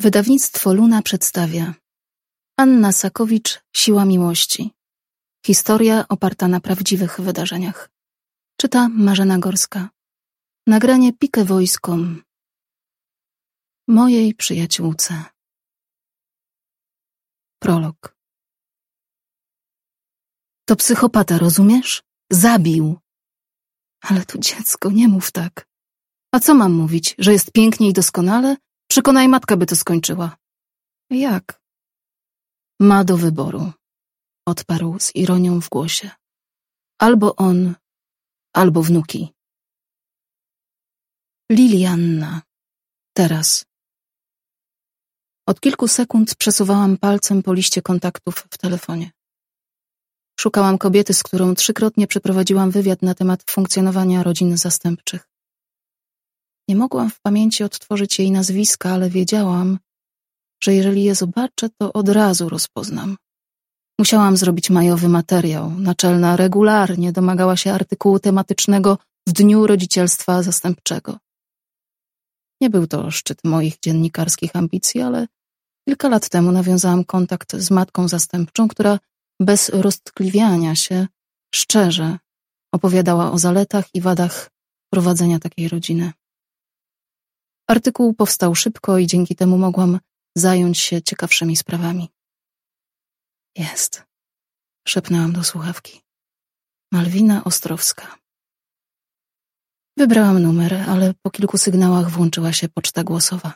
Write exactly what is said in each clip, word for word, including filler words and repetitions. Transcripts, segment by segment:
Wydawnictwo Luna przedstawia Anna Sakowicz Siła miłości. Historia oparta na prawdziwych wydarzeniach. Czyta Marzena Gorska. Nagranie Pike Voice kropka com. Mojej przyjaciółce. Prolog. To psychopata, rozumiesz? Zabił. Ale tu dziecko, nie mów tak. A co mam mówić, że jest pięknie i doskonale? Przekonaj matkę, by to skończyła. Jak? Ma do wyboru, odparł z ironią w głosie. Albo on, albo wnuki. Lilianna. Teraz. Od kilku sekund przesuwałam palcem po liście kontaktów w telefonie. Szukałam kobiety, z którą trzykrotnie przeprowadziłam wywiad na temat funkcjonowania rodzin zastępczych. Nie mogłam w pamięci odtworzyć jej nazwiska, ale wiedziałam, że jeżeli je zobaczę, to od razu rozpoznam. Musiałam zrobić majowy materiał. Naczelna regularnie domagała się artykułu tematycznego w dniu rodzicielstwa zastępczego. Nie był to szczyt moich dziennikarskich ambicji, ale kilka lat temu nawiązałam kontakt z matką zastępczą, która bez roztkliwiania się szczerze opowiadała o zaletach i wadach prowadzenia takiej rodziny. Artykuł powstał szybko i dzięki temu mogłam zająć się ciekawszymi sprawami. Jest, szepnęłam do słuchawki. Malwina Ostrowska. Wybrałam numer, ale po kilku sygnałach włączyła się poczta głosowa.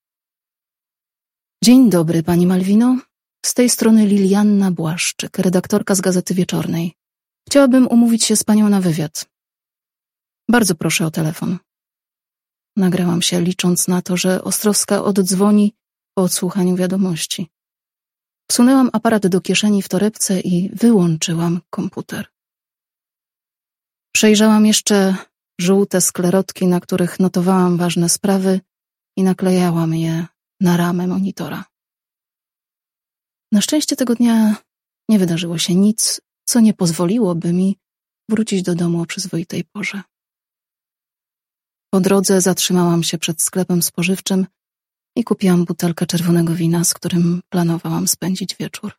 Dzień dobry, pani Malwino. Z tej strony Lilianna Błaszczyk, redaktorka z Gazety Wieczornej. Chciałabym umówić się z panią na wywiad. Bardzo proszę o telefon. Nagrałam się, licząc na to, że Ostrowska oddzwoni po odsłuchaniu wiadomości. Wsunęłam aparat do kieszeni w torebce i wyłączyłam komputer. Przejrzałam jeszcze żółte sklerotki, na których notowałam ważne sprawy i naklejałam je na ramę monitora. Na szczęście tego dnia nie wydarzyło się nic, co nie pozwoliłoby mi wrócić do domu o przyzwoitej porze. Po drodze zatrzymałam się przed sklepem spożywczym i kupiłam butelkę czerwonego wina, z którym planowałam spędzić wieczór.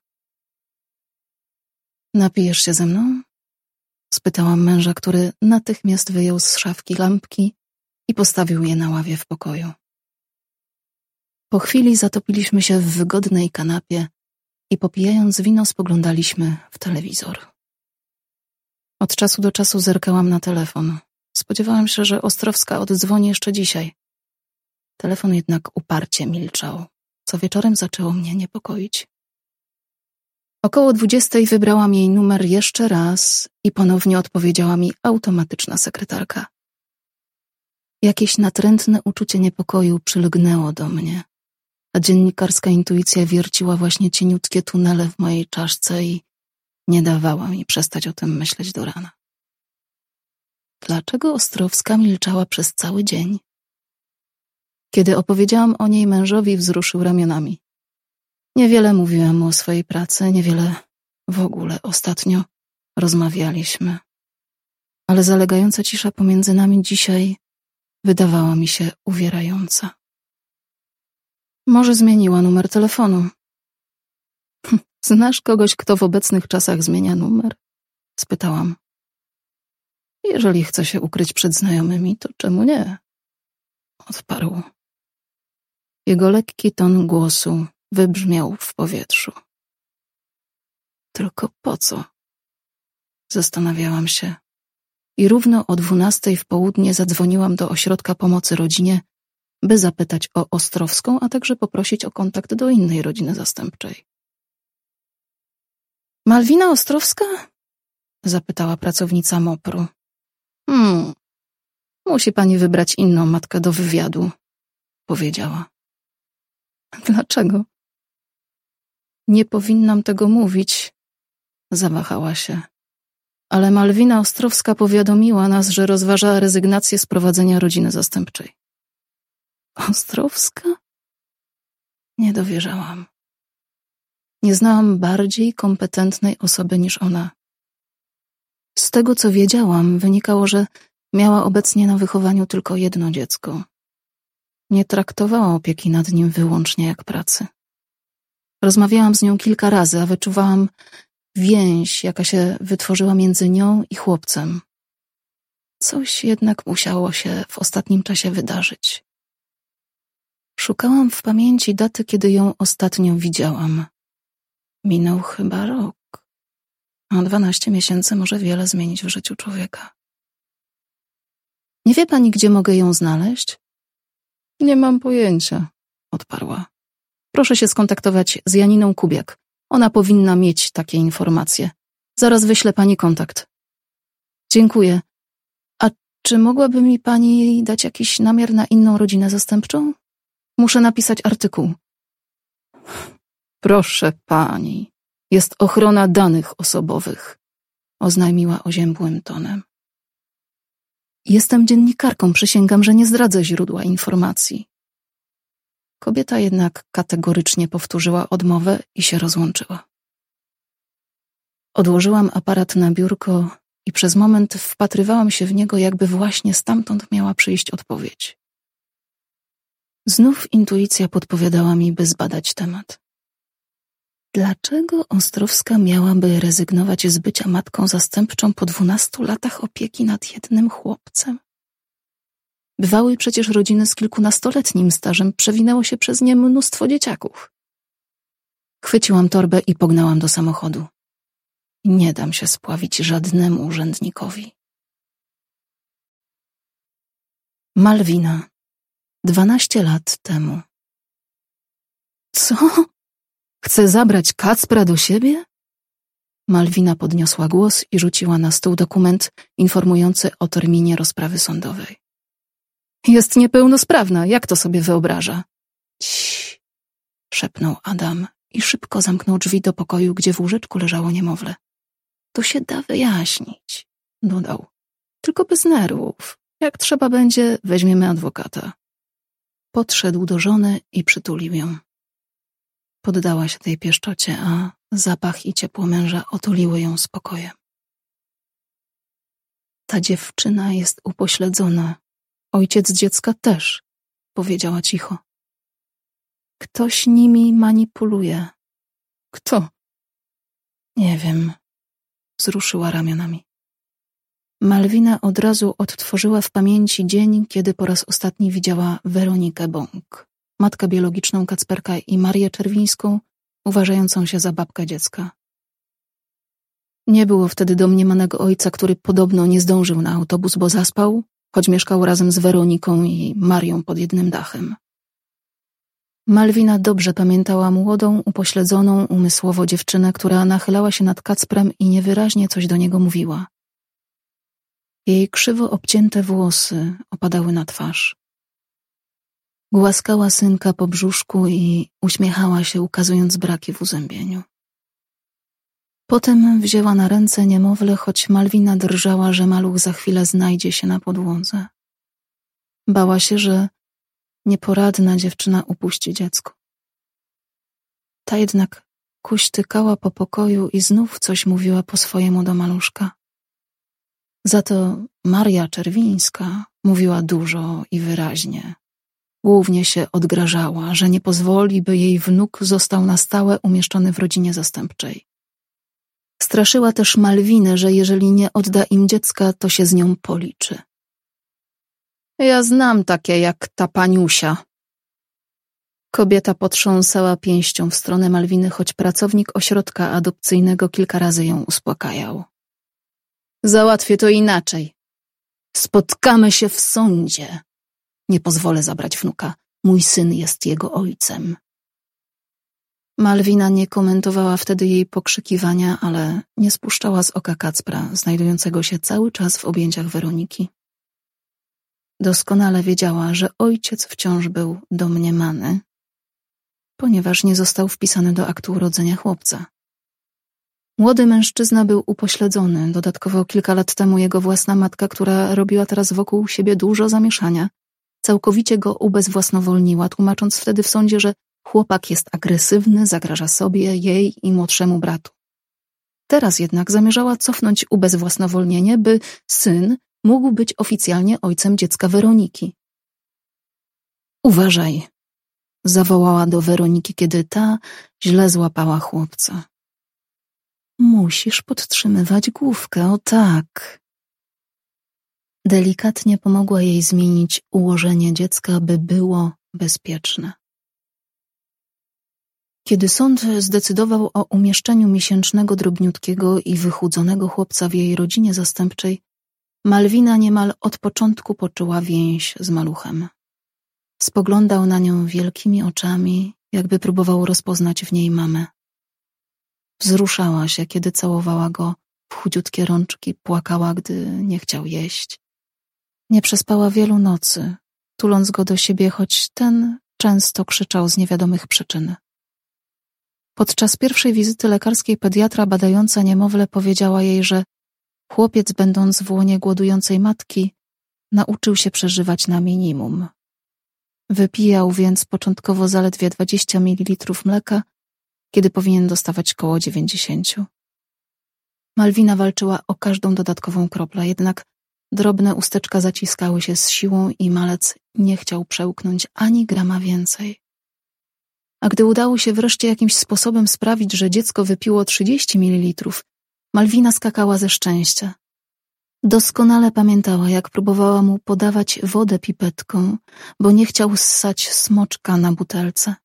Napijesz się ze mną? Spytałam męża, który natychmiast wyjął z szafki lampki i postawił je na ławie w pokoju. Po chwili zatopiliśmy się w wygodnej kanapie i popijając wino spoglądaliśmy w telewizor. Od czasu do czasu zerkałam na telefon. Spodziewałam się, że Ostrowska oddzwoni jeszcze dzisiaj. Telefon jednak uparcie milczał, co wieczorem zaczęło mnie niepokoić. Około dwudziestej wybrałam jej numer jeszcze raz i ponownie odpowiedziała mi automatyczna sekretarka. Jakieś natrętne uczucie niepokoju przylgnęło do mnie, a dziennikarska intuicja wierciła właśnie cieniutkie tunele w mojej czaszce i nie dawała mi przestać o tym myśleć do rana. Dlaczego Ostrowska milczała przez cały dzień? Kiedy opowiedziałam o niej mężowi, wzruszył ramionami. Niewiele mówiłam mu o swojej pracy, niewiele w ogóle ostatnio rozmawialiśmy. Ale zalegająca cisza pomiędzy nami dzisiaj wydawała mi się uwierająca. Może zmieniła numer telefonu. Znasz kogoś, kto w obecnych czasach zmienia numer? Spytałam. Jeżeli chce się ukryć przed znajomymi, to czemu nie? Odparł. Jego lekki ton głosu wybrzmiał w powietrzu. Tylko po co? Zastanawiałam się i równo o dwunastej w południe zadzwoniłam do ośrodka pomocy rodzinie, by zapytać o Ostrowską, a także poprosić o kontakt do innej rodziny zastępczej. Malwina Ostrowska? Zapytała pracownica mopru. Hmm, musi pani wybrać inną matkę do wywiadu, powiedziała. Dlaczego? Nie powinnam tego mówić, zawahała się. Ale Malwina Ostrowska powiadomiła nas, że rozważa rezygnację z prowadzenia rodziny zastępczej. Ostrowska? Nie dowierzałam. Nie znałam bardziej kompetentnej osoby niż ona. Z tego, co wiedziałam, wynikało, że miała obecnie na wychowaniu tylko jedno dziecko. nie traktowała opieki nad nim wyłącznie jak pracy. Rozmawiałam z nią kilka razy, a wyczuwałam więź, jaka się wytworzyła między nią i chłopcem. Coś jednak musiało się w ostatnim czasie wydarzyć. Szukałam w pamięci daty, kiedy ją ostatnio widziałam. Minął chyba rok, a dwanaście miesięcy może wiele zmienić w życiu człowieka. Nie wie pani, gdzie mogę ją znaleźć? Nie mam pojęcia, odparła. Proszę się skontaktować z Janiną Kubiak. Ona powinna mieć takie informacje. Zaraz wyślę pani kontakt. Dziękuję. A czy mogłaby mi pani dać jakiś namiar na inną rodzinę zastępczą? Muszę napisać artykuł. Proszę pani, jest ochrona danych osobowych, oznajmiła oziębłym tonem. Jestem dziennikarką, przysięgam, że nie zdradzę źródła informacji. Kobieta jednak kategorycznie powtórzyła odmowę i się rozłączyła. Odłożyłam aparat na biurko i przez moment wpatrywałam się w niego, jakby właśnie stamtąd miała przyjść odpowiedź. Znów intuicja podpowiadała mi, by zbadać temat. Dlaczego Ostrowska miałaby rezygnować z bycia matką zastępczą po dwunastu latach opieki nad jednym chłopcem? Bywały przecież rodziny z kilkunastoletnim stażem, przewinęło się przez nie mnóstwo dzieciaków. Chwyciłam torbę i pognałam do samochodu. Nie dam się spławić żadnemu urzędnikowi. Malwina. Dwanaście lat temu. Co? Chce zabrać Kacpra do siebie? Malwina podniosła głos i rzuciła na stół dokument informujący o terminie rozprawy sądowej. Jest niepełnosprawna, jak to sobie wyobraża? Ciii, szepnął Adam i szybko zamknął drzwi do pokoju, gdzie w łóżeczku leżało niemowlę. To się da wyjaśnić, dodał. Tylko bez nerwów. Jak trzeba będzie, weźmiemy adwokata. Podszedł do żony i przytulił ją. Poddała się tej pieszczocie, a zapach i ciepło męża otuliły ją spokojem. Ta dziewczyna jest upośledzona. Ojciec dziecka też, powiedziała cicho. Ktoś nimi manipuluje. Kto? Nie wiem, wzruszyła ramionami. Malwina od razu odtworzyła w pamięci dzień, kiedy po raz ostatni widziała Weronikę Bąk, matkę biologiczną Kacperka i Marię Czerwińską, uważającą się za babkę dziecka. Nie było wtedy domniemanego ojca, który podobno nie zdążył na autobus, bo zaspał, choć mieszkał razem z Weroniką i Marią pod jednym dachem. Malwina dobrze pamiętała młodą, upośledzoną umysłowo dziewczynę, która nachylała się nad Kacprem i niewyraźnie coś do niego mówiła. Jej krzywo obcięte włosy opadały na twarz. Głaskała synka po brzuszku i uśmiechała się, ukazując braki w uzębieniu. Potem wzięła na ręce niemowlę, choć Malwina drżała, że maluch za chwilę znajdzie się na podłodze. Bała się, że nieporadna dziewczyna upuści dziecko. Ta jednak kuśtykała po pokoju i znów coś mówiła po swojemu do maluszka. Za to Maria Czerwińska mówiła dużo i wyraźnie. Głównie się odgrażała, że nie pozwoli, by jej wnuk został na stałe umieszczony w rodzinie zastępczej. Straszyła też Malwinę, że jeżeli nie odda im dziecka, to się z nią policzy. Ja znam takie jak ta paniusia. Kobieta potrząsała pięścią w stronę Malwiny, choć pracownik ośrodka adopcyjnego kilka razy ją uspokajał. Załatwię to inaczej. Spotkamy się w sądzie. Nie pozwolę zabrać wnuka. Mój syn jest jego ojcem. Malwina nie komentowała wtedy jej pokrzykiwania, ale nie spuszczała z oka Kacpra, znajdującego się cały czas w objęciach Weroniki. Doskonale wiedziała, że ojciec wciąż był domniemany, ponieważ nie został wpisany do aktu urodzenia chłopca. Młody mężczyzna był upośledzony, dodatkowo kilka lat temu jego własna matka, która robiła teraz wokół siebie dużo zamieszania, całkowicie go ubezwłasnowolniła, tłumacząc wtedy w sądzie, że chłopak jest agresywny, zagraża sobie, jej i młodszemu bratu. Teraz jednak zamierzała cofnąć ubezwłasnowolnienie, by syn mógł być oficjalnie ojcem dziecka Weroniki. Uważaj, zawołała do Weroniki, kiedy ta źle złapała chłopca. Musisz podtrzymywać główkę, o tak. Delikatnie pomogła jej zmienić ułożenie dziecka, by było bezpieczne. Kiedy sąd zdecydował o umieszczeniu miesięcznego drobniutkiego i wychudzonego chłopca w jej rodzinie zastępczej, Malwina niemal od początku poczuła więź z maluchem. Spoglądał na nią wielkimi oczami, jakby próbował rozpoznać w niej mamę. Wzruszała się, kiedy całowała go w chudziutkie rączki, płakała, gdy nie chciał jeść. Nie przespała wielu nocy, tuląc go do siebie, choć ten często krzyczał z niewiadomych przyczyn. Podczas pierwszej wizyty lekarskiej pediatra badająca niemowlę powiedziała jej, że chłopiec, będąc w łonie głodującej matki, nauczył się przeżywać na minimum. Wypijał więc początkowo zaledwie dwadzieścia mililitrów mleka, kiedy powinien dostawać koło dziewięćdziesięciu. Malwina walczyła o każdą dodatkową kroplę, jednak drobne usteczka zaciskały się z siłą i malec nie chciał przełknąć ani grama więcej. A gdy udało się wreszcie jakimś sposobem sprawić, że dziecko wypiło trzydzieści mililitrów, Malwina skakała ze szczęścia. Doskonale pamiętała, jak próbowała mu podawać wodę pipetką, bo nie chciał ssać smoczka na butelce.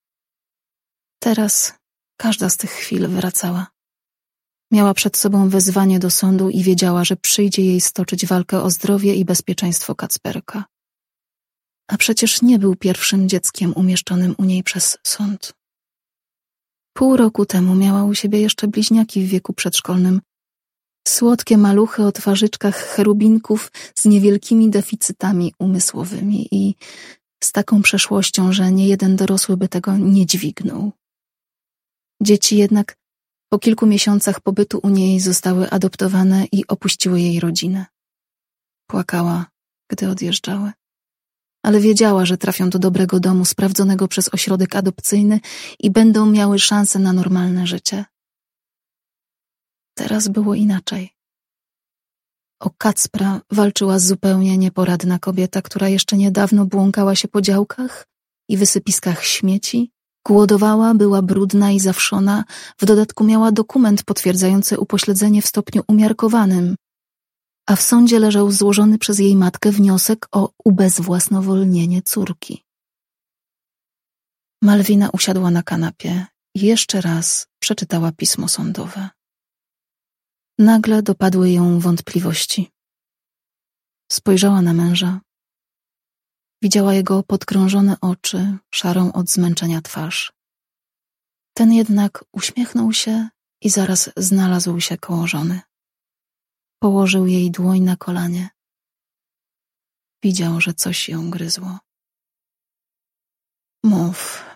Teraz każda z tych chwil wracała. Miała przed sobą wezwanie do sądu i wiedziała, że przyjdzie jej stoczyć walkę o zdrowie i bezpieczeństwo Kacperka. A przecież nie był pierwszym dzieckiem umieszczonym u niej przez sąd. Pół roku temu miała u siebie jeszcze bliźniaki w wieku przedszkolnym. Słodkie maluchy o twarzyczkach cherubinków z niewielkimi deficytami umysłowymi i z taką przeszłością, że niejeden dorosły by tego nie dźwignął. Dzieci jednak po kilku miesiącach pobytu u niej zostały adoptowane i opuściły jej rodzinę. Płakała, gdy odjeżdżały, ale wiedziała, że trafią do dobrego domu sprawdzonego przez ośrodek adopcyjny i będą miały szansę na normalne życie. Teraz było inaczej. O Kacpra walczyła zupełnie nieporadna kobieta, która jeszcze niedawno błąkała się po działkach i wysypiskach śmieci, głodowała, była brudna i zawszona, w dodatku miała dokument potwierdzający upośledzenie w stopniu umiarkowanym, a w sądzie leżał złożony przez jej matkę wniosek o ubezwłasnowolnienie córki. Malwina usiadła na kanapie i jeszcze raz przeczytała pismo sądowe. Nagle dopadły ją wątpliwości. Spojrzała na męża. Widziała jego podkrążone oczy, szarą od zmęczenia twarz. Ten jednak uśmiechnął się i zaraz znalazł się koło żony. Położył jej dłoń na kolanie. Widział, że coś ją gryzło. Mów.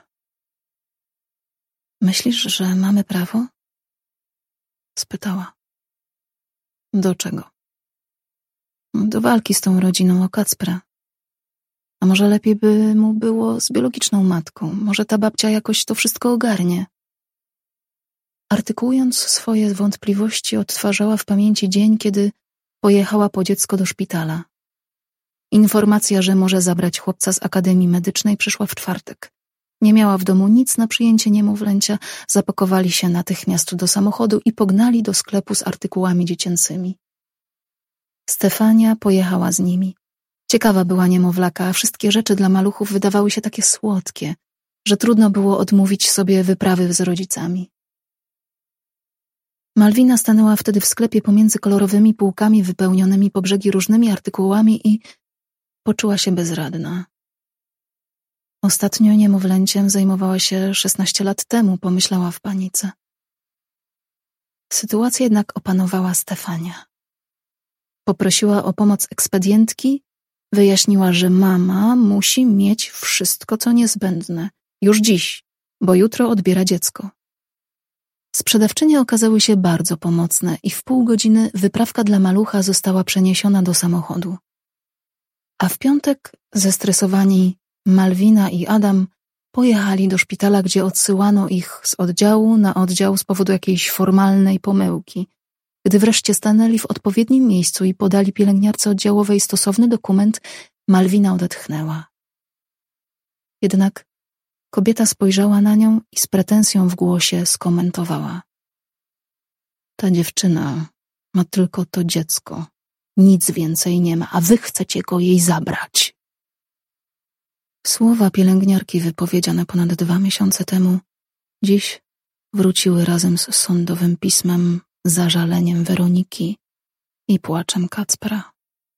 Myślisz, że mamy prawo? Spytała. Do czego? Do walki z tą rodziną o Kacpra. A może lepiej by mu było z biologiczną matką? Może ta babcia jakoś to wszystko ogarnie? Artykułując swoje wątpliwości, odtwarzała w pamięci dzień, kiedy pojechała po dziecko do szpitala. Informacja, że może zabrać chłopca z Akademii Medycznej, przyszła w czwartek. Nie miała w domu nic na przyjęcie niemowlęcia, zapakowali się natychmiast do samochodu i pognali do sklepu z artykułami dziecięcymi. Stefania pojechała z nimi. Ciekawa była niemowlaka, a wszystkie rzeczy dla maluchów wydawały się takie słodkie, że trudno było odmówić sobie wyprawy z rodzicami. Malwina stanęła wtedy w sklepie pomiędzy kolorowymi półkami wypełnionymi po brzegi różnymi artykułami i poczuła się bezradna. Ostatnio niemowlęciem zajmowała się szesnaście lat temu, pomyślała w panice. Sytuację jednak opanowała Stefania. Poprosiła o pomoc ekspedientki, wyjaśniła, że mama musi mieć wszystko, co niezbędne, już dziś, bo jutro odbiera dziecko. Sprzedawczynie okazały się bardzo pomocne i w pół godziny wyprawka dla malucha została przeniesiona do samochodu. A w piątek zestresowani Malwina i Adam pojechali do szpitala, gdzie odsyłano ich z oddziału na oddział z powodu jakiejś formalnej pomyłki. Gdy wreszcie stanęli w odpowiednim miejscu i podali pielęgniarce oddziałowej stosowny dokument, Malwina odetchnęła. Jednak kobieta spojrzała na nią i z pretensją w głosie skomentowała. Ta dziewczyna ma tylko to dziecko. Nic więcej nie ma, a wy chcecie go jej zabrać. Słowa pielęgniarki wypowiedziane ponad dwa miesiące temu dziś wróciły razem z sądowym pismem, zażaleniem Weroniki i płaczem Kacpra.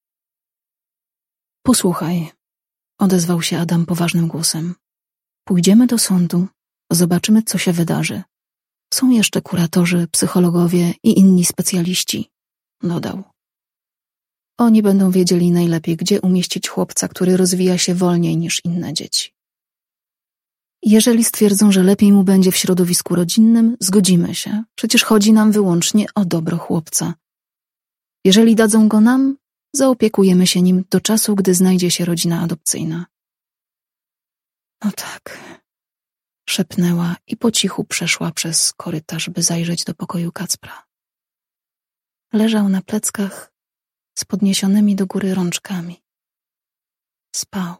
Posłuchaj, odezwał się Adam poważnym głosem. Pójdziemy do sądu, zobaczymy, co się wydarzy. Są jeszcze kuratorzy, psychologowie i inni specjaliści, dodał. Oni będą wiedzieli najlepiej, gdzie umieścić chłopca, który rozwija się wolniej niż inne dzieci. Jeżeli stwierdzą, że lepiej mu będzie w środowisku rodzinnym, zgodzimy się. Przecież chodzi nam wyłącznie o dobro chłopca. Jeżeli dadzą go nam, zaopiekujemy się nim do czasu, gdy znajdzie się rodzina adopcyjna. No tak, szepnęła i po cichu przeszła przez korytarz, by zajrzeć do pokoju Kacpra. Leżał na pleckach z podniesionymi do góry rączkami. Spał.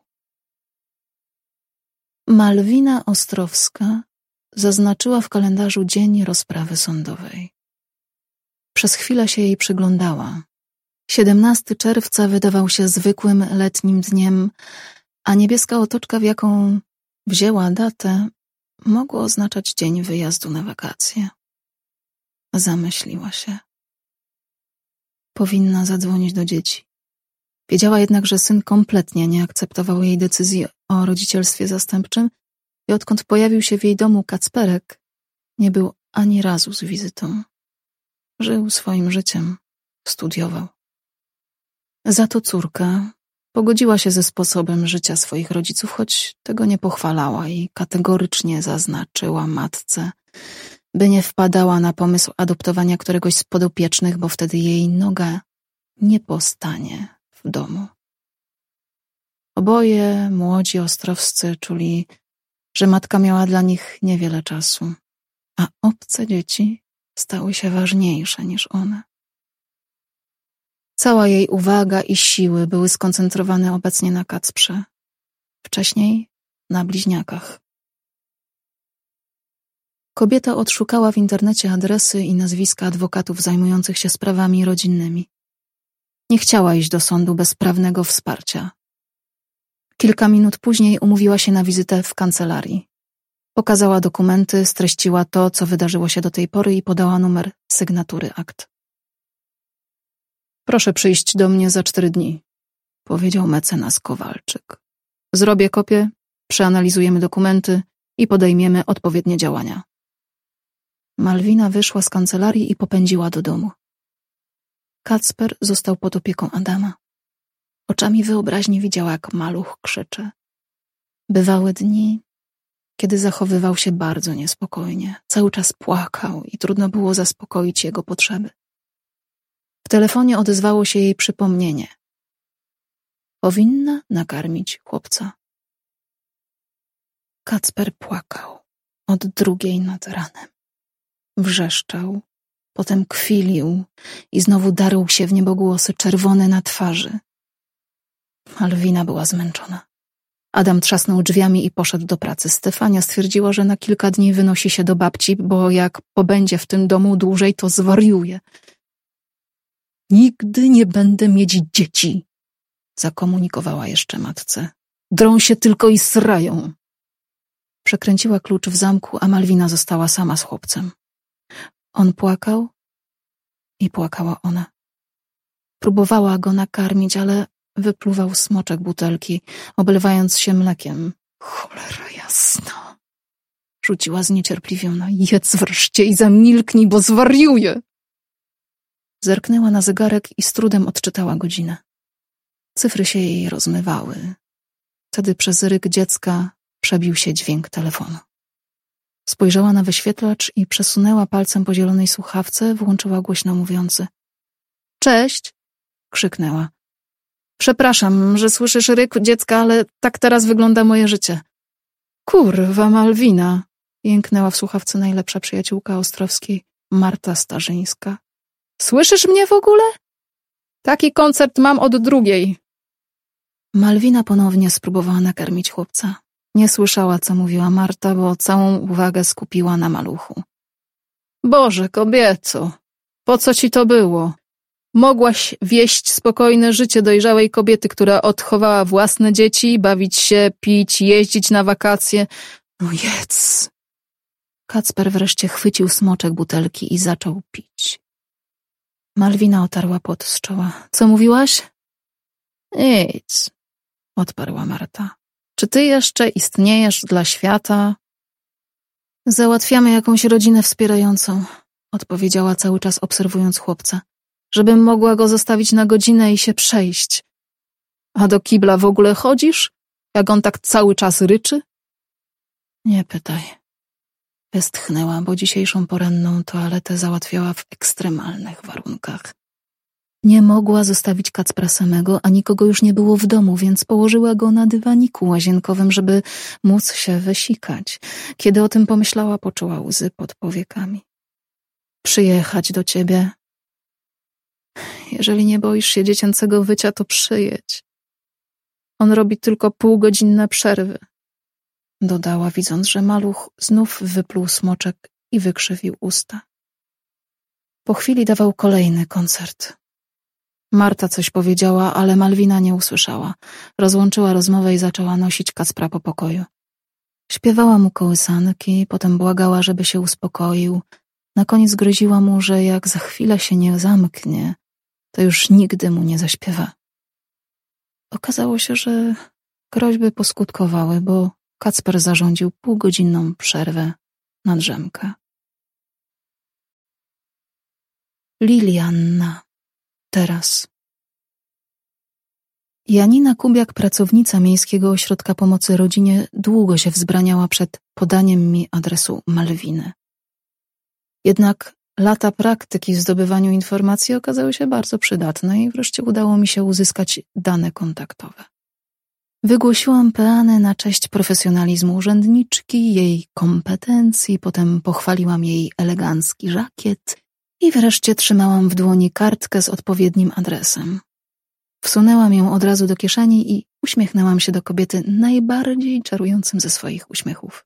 Malwina Ostrowska zaznaczyła w kalendarzu dzień rozprawy sądowej. Przez chwilę się jej przyglądała. siedemnastego czerwca wydawał się zwykłym letnim dniem, a niebieska otoczka, w jaką wzięła datę, mogło oznaczać dzień wyjazdu na wakacje. Zamyśliła się. Powinna zadzwonić do dzieci. Wiedziała jednak, że syn kompletnie nie akceptował jej decyzji o rodzicielstwie zastępczym i odkąd pojawił się w jej domu Kacperek, nie był ani razu z wizytą. Żył swoim życiem, studiował. Za to córka pogodziła się ze sposobem życia swoich rodziców, choć tego nie pochwalała i kategorycznie zaznaczyła matce, by nie wpadała na pomysł adoptowania któregoś z podopiecznych, bo wtedy jej noga nie postanie w domu. Oboje młodzi ostrowscy czuli, że matka miała dla nich niewiele czasu, a obce dzieci stały się ważniejsze niż one. Cała jej uwaga i siły były skoncentrowane obecnie na Kacprze, wcześniej na bliźniakach. Kobieta odszukała w internecie adresy i nazwiska adwokatów zajmujących się sprawami rodzinnymi. Nie chciała iść do sądu bez prawnego wsparcia. Kilka minut później umówiła się na wizytę w kancelarii. Pokazała dokumenty, streściła to, co wydarzyło się do tej pory i podała numer sygnatury akt. Proszę przyjść do mnie za cztery dni, powiedział mecenas Kowalczyk. Zrobię kopię, przeanalizujemy dokumenty i podejmiemy odpowiednie działania. Malwina wyszła z kancelarii i popędziła do domu. Kacper został pod opieką Adama. Oczami wyobraźni widziała, jak maluch krzyczy. Bywały dni, kiedy zachowywał się bardzo niespokojnie. Cały czas płakał i trudno było zaspokoić jego potrzeby. W telefonie odezwało się jej przypomnienie. Powinna nakarmić chłopca. Kacper płakał od drugiej nad ranem. Wrzeszczał, potem kwilił i znowu darł się w niebogłosy, czerwony na twarzy. Malwina była zmęczona. Adam trzasnął drzwiami i poszedł do pracy. Stefania stwierdziła, że na kilka dni wynosi się do babci, bo jak pobędzie w tym domu dłużej, to zwariuje. Nigdy nie będę mieć dzieci, zakomunikowała jeszcze matce. Drą się tylko i srają. Przekręciła klucz w zamku, a Malwina została sama z chłopcem. On płakał i płakała ona. Próbowała go nakarmić, ale wypluwał smoczek butelki, oblewając się mlekiem. Cholera jasna! Rzuciła zniecierpliwiona. Jedz wreszcie i zamilknij, bo zwariuję! Zerknęła na zegarek i z trudem odczytała godzinę. Cyfry się jej rozmywały. Wtedy przez ryk dziecka przebił się dźwięk telefonu. Spojrzała na wyświetlacz i przesunęła palcem po zielonej słuchawce, włączyła głośno mówiący. Cześć! Krzyknęła. Przepraszam, że słyszysz ryk dziecka, ale tak teraz wygląda moje życie. Kurwa, Malwina! Jęknęła w słuchawce najlepsza przyjaciółka Ostrowskiej, Marta Starzyńska. Słyszysz mnie w ogóle? Taki koncert mam od drugiej. Malwina ponownie spróbowała nakarmić chłopca. Nie słyszała, co mówiła Marta, bo całą uwagę skupiła na maluchu. Boże, kobieco, po co ci to było? Mogłaś wieść spokojne życie dojrzałej kobiety, która odchowała własne dzieci, bawić się, pić, jeździć na wakacje. No jedz! Kacper wreszcie chwycił smoczek butelki i zaczął pić. Malwina otarła pot z czoła. Co mówiłaś? Nic, odparła Marta. Czy ty jeszcze istniejesz dla świata? Załatwiamy jakąś rodzinę wspierającą, odpowiedziała cały czas obserwując chłopca, żebym mogła go zostawić na godzinę i się przejść. A do kibla w ogóle chodzisz? Jak on tak cały czas ryczy? Nie pytaj. Westchnęła, bo dzisiejszą poranną toaletę załatwiała w ekstremalnych warunkach. Nie mogła zostawić Kacpra samego, a nikogo już nie było w domu, więc położyła go na dywaniku łazienkowym, żeby móc się wysikać. Kiedy o tym pomyślała, poczuła łzy pod powiekami. Przyjechać do ciebie. Jeżeli nie boisz się dziecięcego wycia, to przyjedź. On robi tylko półgodzinne przerwy. Dodała, widząc, że maluch znów wypluł smoczek i wykrzywił usta. Po chwili dawał kolejny koncert. Marta coś powiedziała, ale Malwina nie usłyszała. Rozłączyła rozmowę i zaczęła nosić Kacpra po pokoju. Śpiewała mu kołysanki, potem błagała, żeby się uspokoił. Na koniec groziła mu, że jak za chwilę się nie zamknie, to już nigdy mu nie zaśpiewa. Okazało się, że groźby poskutkowały, bo Kacper zarządził półgodzinną przerwę na drzemkę. Lilianna. Teraz. Janina Kubiak, pracownica Miejskiego Ośrodka Pomocy Rodzinie, długo się wzbraniała przed podaniem mi adresu Malwiny. Jednak lata praktyki w zdobywaniu informacji okazały się bardzo przydatne i wreszcie udało mi się uzyskać dane kontaktowe. Wygłosiłam peany na cześć profesjonalizmu urzędniczki, jej kompetencji, potem pochwaliłam jej elegancki żakiet i wreszcie trzymałam w dłoni kartkę z odpowiednim adresem. Wsunęłam ją od razu do kieszeni i uśmiechnęłam się do kobiety najbardziej czarującym ze swoich uśmiechów.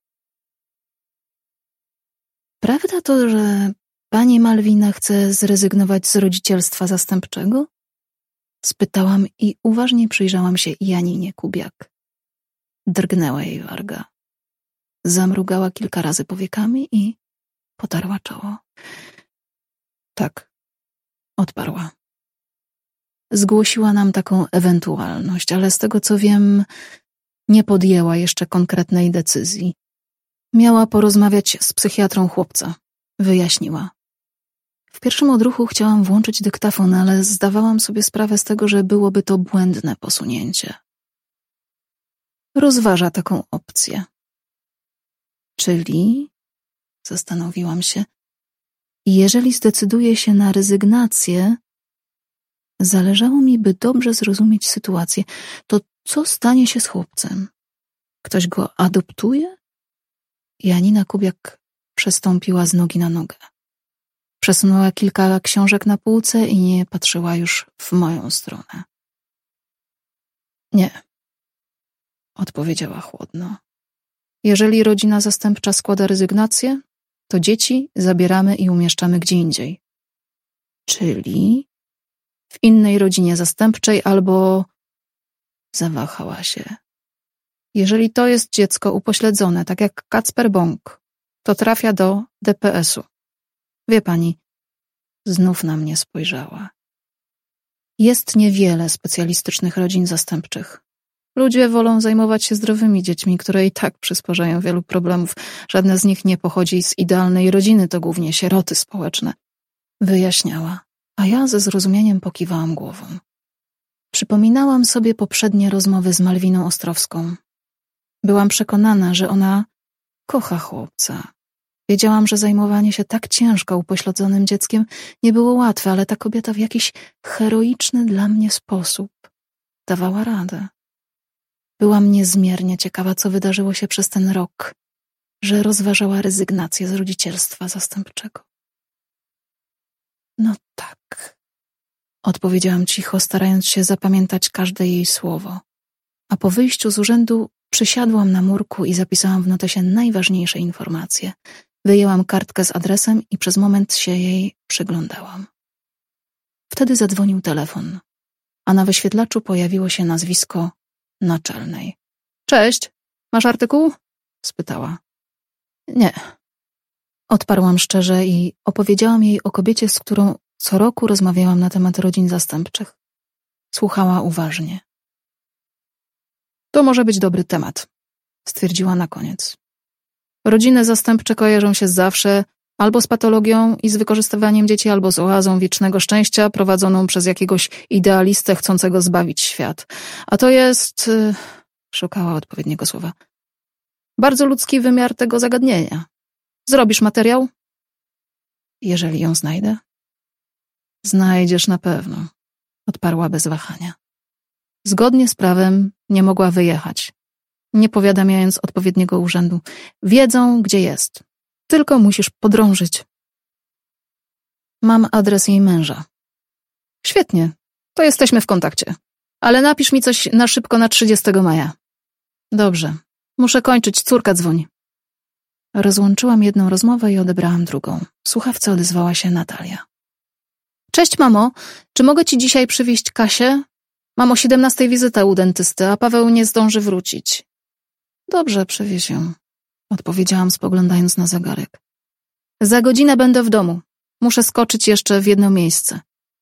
Prawda to, że pani Malwina chce zrezygnować z rodzicielstwa zastępczego? Spytałam i uważnie przyjrzałam się Janinie Kubiak. Drgnęła jej warga. Zamrugała kilka razy powiekami i potarła czoło. Tak, odparła. Zgłosiła nam taką ewentualność, ale z tego co wiem, nie podjęła jeszcze konkretnej decyzji. Miała porozmawiać z psychiatrą chłopca, wyjaśniła. W pierwszym odruchu chciałam włączyć dyktafon, ale zdawałam sobie sprawę z tego, że byłoby to błędne posunięcie. Rozważa taką opcję. Czyli, zastanowiłam się, jeżeli zdecyduje się na rezygnację, zależało mi, by dobrze zrozumieć sytuację, to co stanie się z chłopcem? Ktoś go adoptuje? Janina Kubiak przestąpiła z nogi na nogę. Przesunęła kilka książek na półce i nie patrzyła już w moją stronę. Nie, odpowiedziała chłodno. Jeżeli rodzina zastępcza składa rezygnację, to dzieci zabieramy i umieszczamy gdzie indziej. Czyli w innej rodzinie zastępczej albo... Zawahała się. Jeżeli to jest dziecko upośledzone, tak jak Kacper Bąk, to trafia do D P S-u. Wie pani, znów na mnie spojrzała. Jest niewiele specjalistycznych rodzin zastępczych. Ludzie wolą zajmować się zdrowymi dziećmi, które i tak przysparzają wielu problemów. Żadne z nich nie pochodzi z idealnej rodziny, to głównie sieroty społeczne. Wyjaśniała, a ja ze zrozumieniem pokiwałam głową. Przypominałam sobie poprzednie rozmowy z Malwiną Ostrowską. Byłam przekonana, że ona kocha chłopca. Wiedziałam, że zajmowanie się tak ciężko upośledzonym dzieckiem nie było łatwe, ale ta kobieta w jakiś heroiczny dla mnie sposób dawała radę. Byłam niezmiernie ciekawa, co wydarzyło się przez ten rok, że rozważała rezygnację z rodzicielstwa zastępczego. No tak, odpowiedziałam cicho, starając się zapamiętać każde jej słowo. A po wyjściu z urzędu Przysiadłam na murku i zapisałam w notesie najważniejsze informacje. Wyjęłam kartkę z adresem i przez moment się jej przyglądałam. Wtedy zadzwonił telefon, a na wyświetlaczu pojawiło się nazwisko naczelnej. Cześć, masz artykuł? Spytała. Nie. Odparłam szczerze i opowiedziałam jej o kobiecie, z którą co roku rozmawiałam na temat rodzin zastępczych. Słuchała uważnie. To może być dobry temat, stwierdziła na koniec. Rodziny zastępcze kojarzą się zawsze albo z patologią i z wykorzystywaniem dzieci, albo z oazą wiecznego szczęścia prowadzoną przez jakiegoś idealistę chcącego zbawić świat. A to jest... Szukała odpowiedniego słowa. Bardzo ludzki wymiar tego zagadnienia. Zrobisz materiał? Jeżeli ją znajdę? Znajdziesz na pewno, odparła bez wahania. Zgodnie z prawem nie mogła wyjechać, nie powiadamiając odpowiedniego urzędu. Wiedzą, gdzie jest. Tylko musisz podrążyć. Mam adres jej męża. Świetnie, to jesteśmy w kontakcie. Ale napisz mi coś na szybko na trzydziestego maja. Dobrze, muszę kończyć, córka dzwoni. Rozłączyłam jedną rozmowę i odebrałam drugą. W słuchawce odezwała się Natalia. Cześć, mamo, czy mogę ci dzisiaj przywieźć Kasię? Mam o siedemnastej wizytę u dentysty, a Paweł nie zdąży wrócić. Dobrze, przywieź ją, odpowiedziałam, spoglądając na zegarek. Za godzinę będę w domu. Muszę skoczyć jeszcze w jedno miejsce.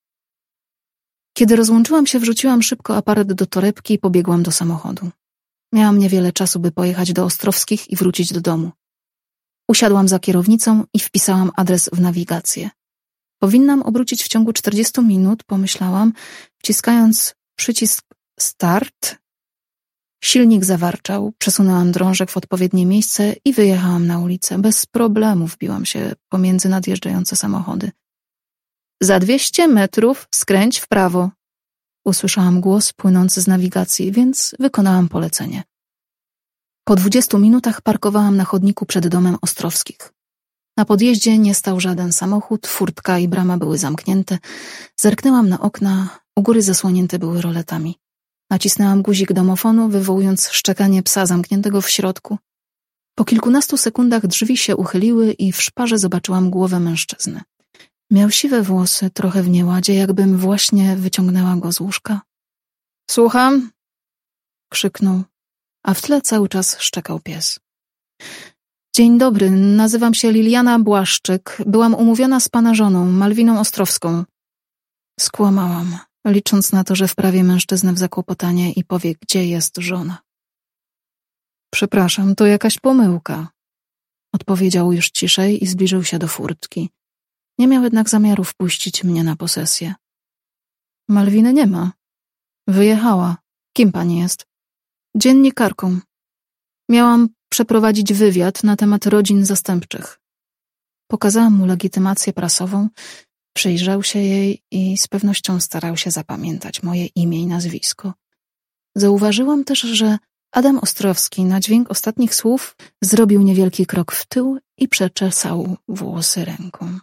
Kiedy rozłączyłam się, wrzuciłam szybko aparat do torebki i pobiegłam do samochodu. Miałam niewiele czasu, by pojechać do Ostrowskich i wrócić do domu. Usiadłam za kierownicą i wpisałam adres w nawigację. Powinnam obrócić w ciągu czterdziestu minut, pomyślałam, wciskając przycisk start. Silnik zawarczał, przesunęłam drążek w odpowiednie miejsce i wyjechałam na ulicę. Bez problemu wbiłam się pomiędzy nadjeżdżające samochody. Za dwieście metrów skręć w prawo. Usłyszałam głos płynący z nawigacji, więc wykonałam polecenie. Po dwudziestu minutach parkowałam na chodniku przed domem Ostrowskich. Na podjeździe nie stał żaden samochód, furtka i brama były zamknięte. Zerknęłam na okna, u góry zasłonięte były roletami. Nacisnęłam guzik domofonu, wywołując szczekanie psa zamkniętego w środku. Po kilkunastu sekundach drzwi się uchyliły i w szparze zobaczyłam głowę mężczyzny. Miał siwe włosy, trochę w nieładzie, jakbym właśnie wyciągnęła go z łóżka. Słucham? Krzyknął, a w tle cały czas szczekał pies. Dzień dobry, nazywam się Liliana Błaszczyk. Byłam umówiona z pana żoną, Malwiną Ostrowską. Skłamałam, licząc na to, że wprawię mężczyznę w zakłopotanie i powie, gdzie jest żona. Przepraszam, to jakaś pomyłka. Odpowiedział już ciszej i zbliżył się do furtki. Nie miał jednak zamiaru wpuścić mnie na posesję. Malwiny nie ma. Wyjechała. Kim pani jest? Dziennikarką. Miałam przeprowadzić wywiad na temat rodzin zastępczych. Pokazałam mu legitymację prasową, przyjrzał się jej i z pewnością starał się zapamiętać moje imię i nazwisko. Zauważyłam też, że Adam Ostrowski na dźwięk ostatnich słów zrobił niewielki krok w tył i przeczesał włosy ręką.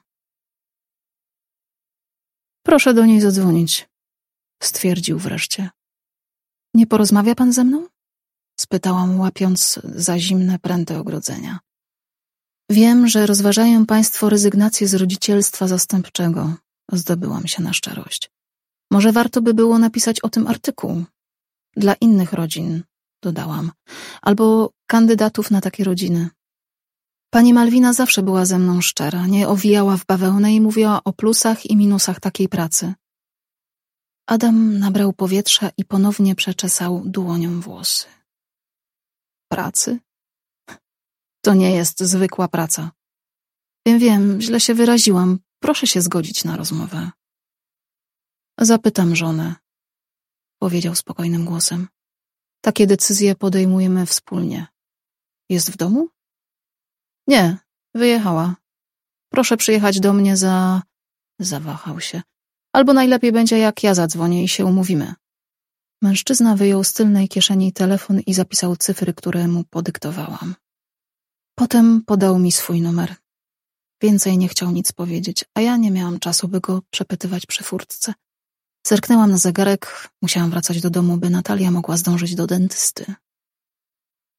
Proszę do niej zadzwonić, stwierdził wreszcie. Nie porozmawia pan ze mną? Spytałam, łapiąc za zimne pręty ogrodzenia. Wiem, że rozważają państwo rezygnację z rodzicielstwa zastępczego. Zdobyłam się na szczerość. Może warto by było napisać o tym artykuł. Dla innych rodzin, dodałam, albo kandydatów na takie rodziny. Pani Malwina zawsze była ze mną szczera, nie owijała w bawełnę i mówiła o plusach i minusach takiej pracy. Adam nabrał powietrza i ponownie przeczesał dłonią włosy. Pracy? To nie jest zwykła praca. Wiem, wiem, źle się wyraziłam. Proszę się zgodzić na rozmowę. Zapytam żonę, powiedział spokojnym głosem. Takie decyzje podejmujemy wspólnie. Jest w domu? Nie, wyjechała. Proszę przyjechać do mnie za... Zawahał się. Albo najlepiej będzie, jak ja zadzwonię i się umówimy. Mężczyzna wyjął z tylnej kieszeni telefon i zapisał cyfry, które mu podyktowałam. Potem podał mi swój numer. Więcej nie chciał nic powiedzieć, a ja nie miałam czasu, by go przepytywać przy furtce. Zerknęłam na zegarek, musiałam wracać do domu, by Natalia mogła zdążyć do dentysty.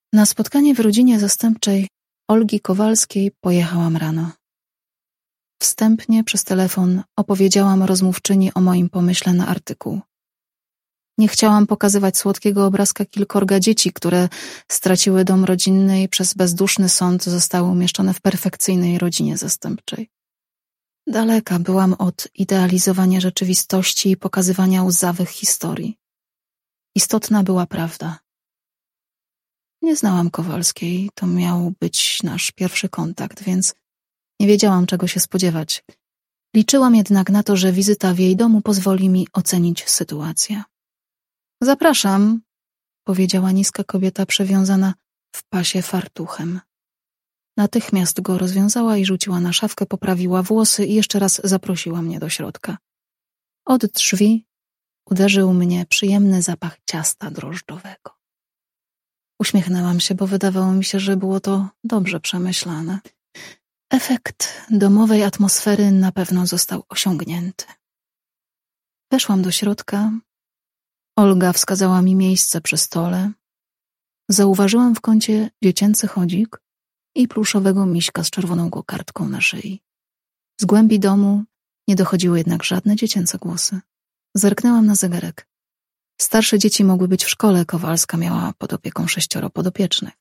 Na spotkanie w rodzinie zastępczej Olgi Kowalskiej pojechałam rano. Wstępnie przez telefon opowiedziałam rozmówczyni o moim pomyśle na artykuł. Nie chciałam pokazywać słodkiego obrazka kilkorga dzieci, które straciły dom rodzinny i przez bezduszny sąd zostały umieszczone w perfekcyjnej rodzinie zastępczej. Daleka byłam od idealizowania rzeczywistości i pokazywania łzawych historii. Istotna była prawda. Nie znałam Kowalskiej, to miał być nasz pierwszy kontakt, więc nie wiedziałam, czego się spodziewać. Liczyłam jednak na to, że wizyta w jej domu pozwoli mi ocenić sytuację. Zapraszam, powiedziała niska kobieta przewiązana w pasie fartuchem. Natychmiast go rozwiązała i rzuciła na szafkę, poprawiła włosy i jeszcze raz zaprosiła mnie do środka. Od drzwi uderzył mnie przyjemny zapach ciasta drożdżowego. Uśmiechnęłam się, bo wydawało mi się, że było to dobrze przemyślane. Efekt domowej atmosfery na pewno został osiągnięty. Weszłam do środka. Olga wskazała mi miejsce przy stole. Zauważyłam w kącie dziecięcy chodzik i pluszowego miśka z czerwoną kokardką na szyi. Z głębi domu nie dochodziły jednak żadne dziecięce głosy. Zerknęłam na zegarek. Starsze dzieci mogły być w szkole, Kowalska miała pod opieką sześcioro podopiecznych.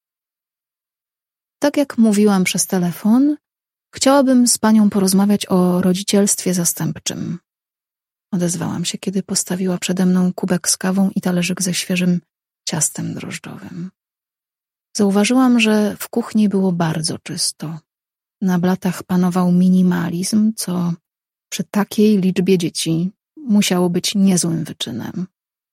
Tak jak mówiłam przez telefon, chciałabym z panią porozmawiać o rodzicielstwie zastępczym. Odezwałam się, kiedy postawiła przede mną kubek z kawą i talerzyk ze świeżym ciastem drożdżowym. Zauważyłam, że w kuchni było bardzo czysto. Na blatach panował minimalizm, co przy takiej liczbie dzieci musiało być niezłym wyczynem.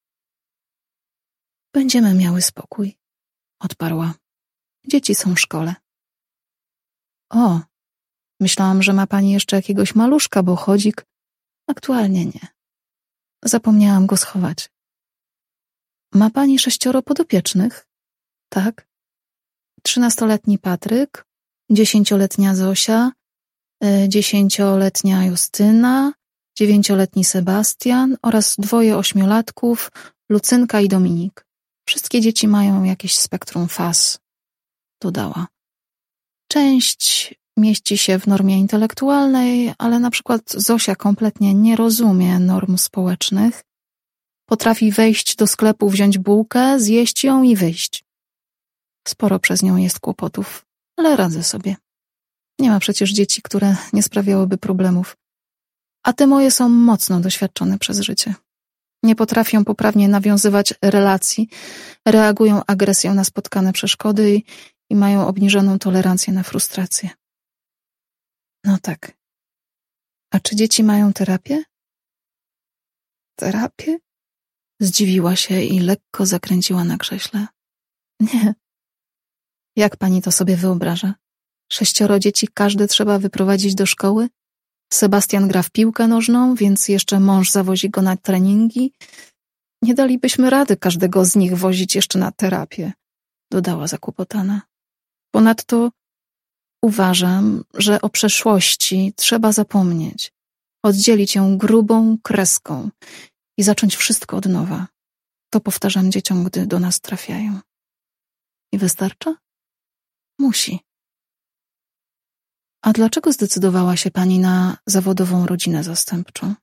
Będziemy miały spokój, odparła. Dzieci są w szkole. O, myślałam, że ma pani jeszcze jakiegoś maluszka, bo chodzik aktualnie nie. Zapomniałam go schować. Ma pani sześcioro podopiecznych? Tak. Trzynastoletni Patryk, dziesięcioletnia Zosia, dziesięcioletnia Justyna, dziewięcioletni Sebastian oraz dwoje ośmiolatków, Lucynka i Dominik. Wszystkie dzieci mają jakieś spektrum faz, dodała. Część mieści się w normie intelektualnej, ale na przykład Zosia kompletnie nie rozumie norm społecznych. Potrafi wejść do sklepu, wziąć bułkę, zjeść ją i wyjść. Sporo przez nią jest kłopotów, ale radzę sobie. Nie ma przecież dzieci, które nie sprawiałyby problemów. A te moje są mocno doświadczone przez życie. Nie potrafią poprawnie nawiązywać relacji, reagują agresją na spotkane przeszkody i, i mają obniżoną tolerancję na frustrację. No tak. A czy dzieci mają terapię? Terapię? Zdziwiła się i lekko zakręciła na krześle. Nie. Jak pani to sobie wyobraża? Sześcioro dzieci, każde trzeba wyprowadzić do szkoły? Sebastian gra w piłkę nożną, więc jeszcze mąż zawozi go na treningi. Nie dalibyśmy rady każdego z nich wozić jeszcze na terapię, dodała zakłopotana. Ponadto uważam, że o przeszłości trzeba zapomnieć, oddzielić ją grubą kreską i zacząć wszystko od nowa. To powtarzam dzieciom, gdy do nas trafiają. I wystarcza? Musi. A dlaczego zdecydowała się pani na zawodową rodzinę zastępczą?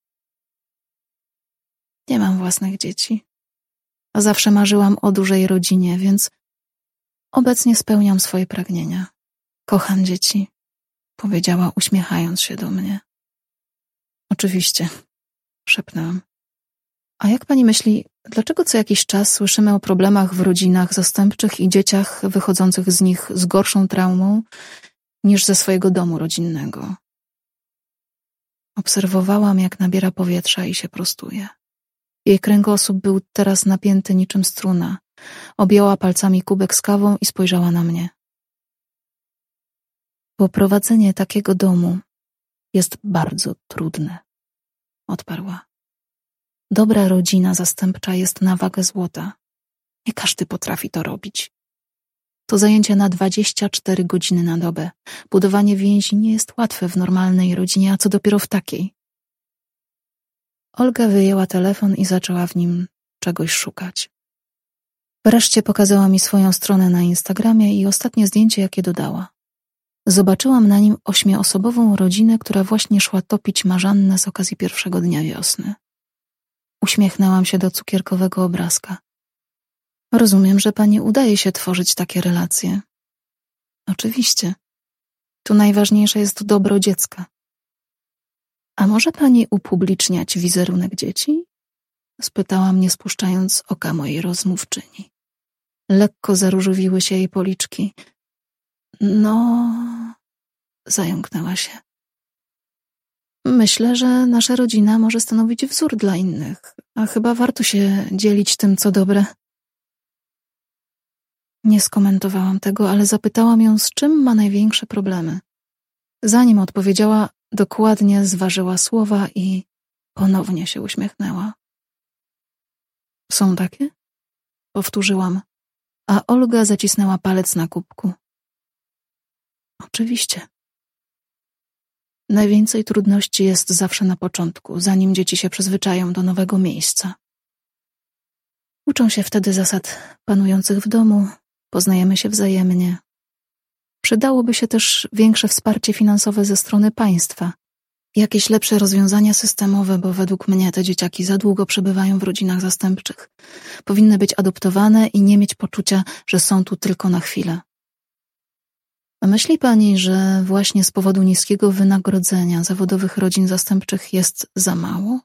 Nie mam własnych dzieci. A zawsze marzyłam o dużej rodzinie, więc obecnie spełniam swoje pragnienia. Kocham dzieci, powiedziała, uśmiechając się do mnie. Oczywiście, szepnęłam. A jak pani myśli, dlaczego co jakiś czas słyszymy o problemach w rodzinach zastępczych i dzieciach wychodzących z nich z gorszą traumą niż ze swojego domu rodzinnego? Obserwowałam, jak nabiera powietrza i się prostuje. Jej kręgosłup był teraz napięty niczym struna. Objęła palcami kubek z kawą i spojrzała na mnie. Poprowadzenie takiego domu jest bardzo trudne, odparła. Dobra rodzina zastępcza jest na wagę złota. Nie każdy potrafi to robić. To zajęcie na dwadzieścia cztery godziny na dobę. Budowanie więzi nie jest łatwe w normalnej rodzinie, a co dopiero w takiej. Olga wyjęła telefon i zaczęła w nim czegoś szukać. Wreszcie pokazała mi swoją stronę na Instagramie i ostatnie zdjęcie, jakie dodała. Zobaczyłam na nim ośmioosobową rodzinę, która właśnie szła topić marzannę z okazji pierwszego dnia wiosny. Uśmiechnęłam się do cukierkowego obrazka. Rozumiem, że pani udaje się tworzyć takie relacje. Oczywiście. Tu najważniejsze jest dobro dziecka. A może pani upubliczniać wizerunek dzieci? Spytała mnie, spuszczając oka mojej rozmówczyni. Lekko zaróżowiły się jej policzki. No... Zająknęła się. Myślę, że nasza rodzina może stanowić wzór dla innych, a chyba warto się dzielić tym, co dobre. Nie skomentowałam tego, ale zapytałam ją, z czym ma największe problemy. Zanim odpowiedziała, dokładnie zważyła słowa i ponownie się uśmiechnęła. Są takie? Powtórzyłam, a Olga zacisnęła palec na kubku. Oczywiście. Najwięcej trudności jest zawsze na początku, zanim dzieci się przyzwyczają do nowego miejsca. Uczą się wtedy zasad panujących w domu, poznajemy się wzajemnie. Przydałoby się też większe wsparcie finansowe ze strony państwa, jakieś lepsze rozwiązania systemowe, bo według mnie te dzieciaki za długo przebywają w rodzinach zastępczych. Powinny być adoptowane i nie mieć poczucia, że są tu tylko na chwilę. A myśli pani, że właśnie z powodu niskiego wynagrodzenia zawodowych rodzin zastępczych jest za mało?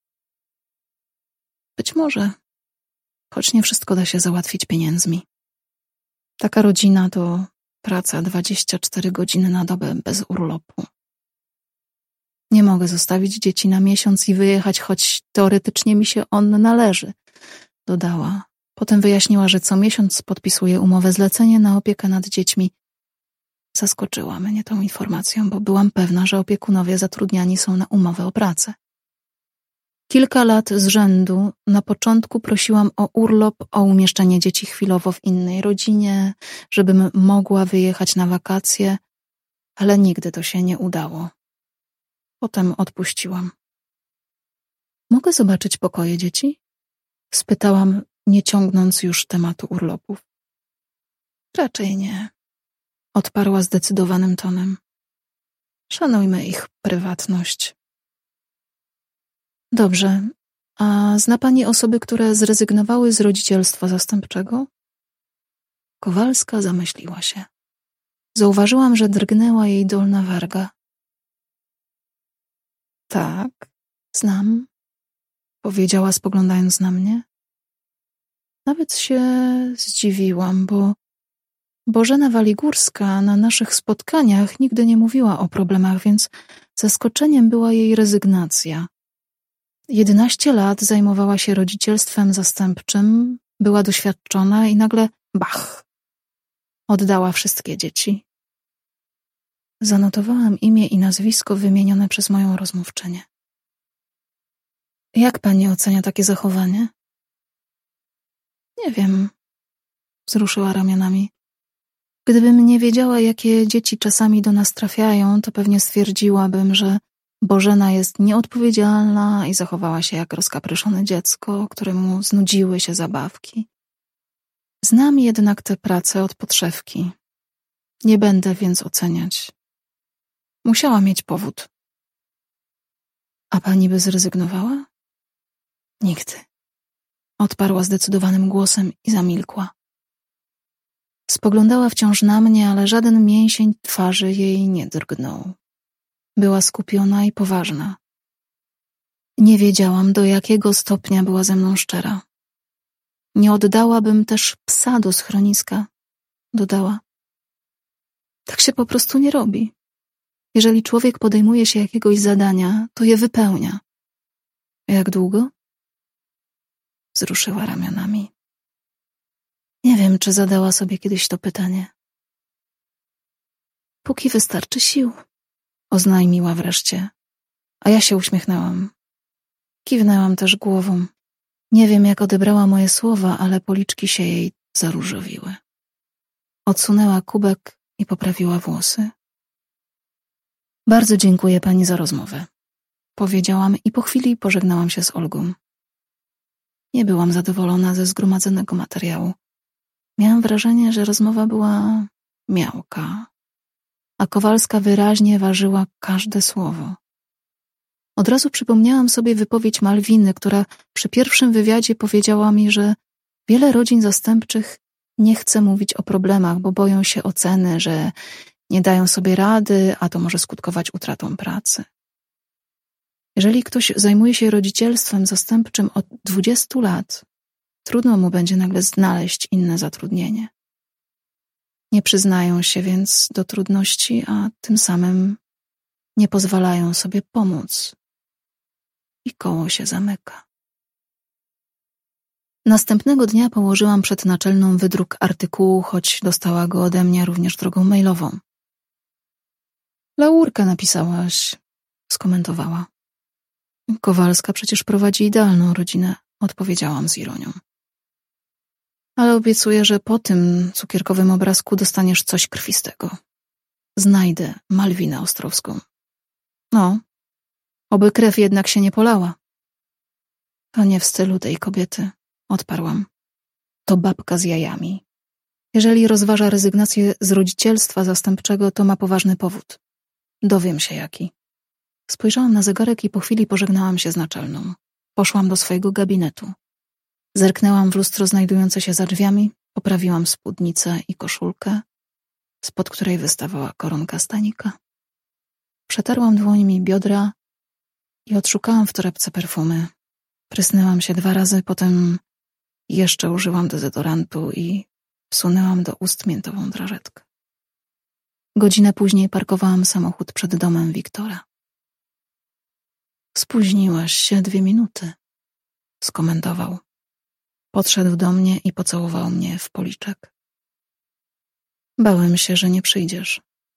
Być może, choć nie wszystko da się załatwić pieniędzmi. Taka rodzina to praca dwadzieścia cztery godziny na dobę bez urlopu. Nie mogę zostawić dzieci na miesiąc i wyjechać, choć teoretycznie mi się on należy, dodała. Potem wyjaśniła, że co miesiąc podpisuje umowę zlecenie na opiekę nad dziećmi. Zaskoczyła mnie tą informacją, bo byłam pewna, że opiekunowie zatrudniani są na umowę o pracę. Kilka lat z rzędu na początku prosiłam o urlop, o umieszczenie dzieci chwilowo w innej rodzinie, żebym mogła wyjechać na wakacje, ale nigdy to się nie udało. Potem odpuściłam. Mogę zobaczyć pokoje dzieci? Spytałam, nie ciągnąc już tematu urlopów. Raczej nie. Odparła zdecydowanym tonem. Szanujmy ich prywatność. Dobrze, a zna pani osoby, które zrezygnowały z rodzicielstwa zastępczego? Kowalska zamyśliła się. Zauważyłam, że drgnęła jej dolna warga. Tak, znam, powiedziała, spoglądając na mnie. Nawet się zdziwiłam, bo Bożena Waligórska na naszych spotkaniach nigdy nie mówiła o problemach, więc zaskoczeniem była jej rezygnacja. Jedenaście lat zajmowała się rodzicielstwem zastępczym, była doświadczona i nagle bach! Oddała wszystkie dzieci. Zanotowałam imię i nazwisko wymienione przez moją rozmówczynię. Jak pani ocenia takie zachowanie? Nie wiem, wzruszyła ramionami. Gdybym nie wiedziała, jakie dzieci czasami do nas trafiają, to pewnie stwierdziłabym, że Bożena jest nieodpowiedzialna i zachowała się jak rozkapryszone dziecko, któremu znudziły się zabawki. Znam jednak tę pracę od podszewki. Nie będę więc oceniać. Musiała mieć powód. A pani by zrezygnowała? Nigdy. Odparła zdecydowanym głosem i zamilkła. Spoglądała wciąż na mnie, ale żaden mięsień twarzy jej nie drgnął. Była skupiona i poważna. Nie wiedziałam, do jakiego stopnia była ze mną szczera. Nie oddałabym też psa do schroniska, dodała. Tak się po prostu nie robi. Jeżeli człowiek podejmuje się jakiegoś zadania, to je wypełnia. Jak długo? Wzruszyła ramionami. Nie wiem, czy zadała sobie kiedyś to pytanie. Póki wystarczy sił, oznajmiła wreszcie, a ja się uśmiechnęłam. Kiwnęłam też głową. Nie wiem, jak odebrała moje słowa, ale policzki się jej zaróżowiły. Odsunęła kubek i poprawiła włosy. Bardzo dziękuję pani za rozmowę, powiedziałam i po chwili pożegnałam się z Olgą. Nie byłam zadowolona ze zgromadzonego materiału. Miałam wrażenie, że rozmowa była miałka, a Kowalska wyraźnie ważyła każde słowo. Od razu przypomniałam sobie wypowiedź Malwiny, która przy pierwszym wywiadzie powiedziała mi, że wiele rodzin zastępczych nie chce mówić o problemach, bo boją się oceny, że nie dają sobie rady, a to może skutkować utratą pracy. Jeżeli ktoś zajmuje się rodzicielstwem zastępczym od dwudziestu lat, trudno mu będzie nagle znaleźć inne zatrudnienie. Nie przyznają się więc do trudności, a tym samym nie pozwalają sobie pomóc. I koło się zamyka. Następnego dnia położyłam przed naczelną wydruk artykułu, choć dostała go ode mnie również drogą mailową. Laurkę napisałaś, skomentowała. Kowalska przecież prowadzi idealną rodzinę, odpowiedziałam z ironią. Ale obiecuję, że po tym cukierkowym obrazku dostaniesz coś krwistego. Znajdę Malwinę Ostrowską. No, oby krew jednak się nie polała. To nie w stylu tej kobiety, odparłam. To babka z jajami. Jeżeli rozważa rezygnację z rodzicielstwa zastępczego, to ma poważny powód. Dowiem się jaki. Spojrzałam na zegarek i po chwili pożegnałam się z naczelną. Poszłam do swojego gabinetu. Zerknęłam w lustro znajdujące się za drzwiami, poprawiłam spódnicę i koszulkę, spod której wystawała koronka stanika. Przetarłam dłońmi biodra i odszukałam w torebce perfumy. Prysnęłam się dwa razy, potem jeszcze użyłam dezodorantu i wsunęłam do ust miętową drażetkę. Godzinę później parkowałam samochód przed domem Wiktora. Spóźniłaś się dwie minuty, skomentował. Podszedł do mnie i pocałował mnie w policzek. Bałem się, że nie przyjdziesz.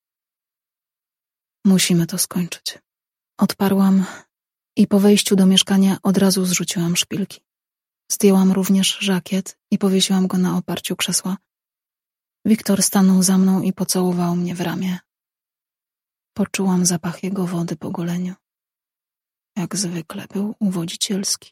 Musimy to skończyć. Odparłam i po wejściu do mieszkania od razu zrzuciłam szpilki. Zdjęłam również żakiet i powiesiłam go na oparciu krzesła. Wiktor stanął za mną i pocałował mnie w ramię. Poczułam zapach jego wody po goleniu. Jak zwykle był uwodzicielski.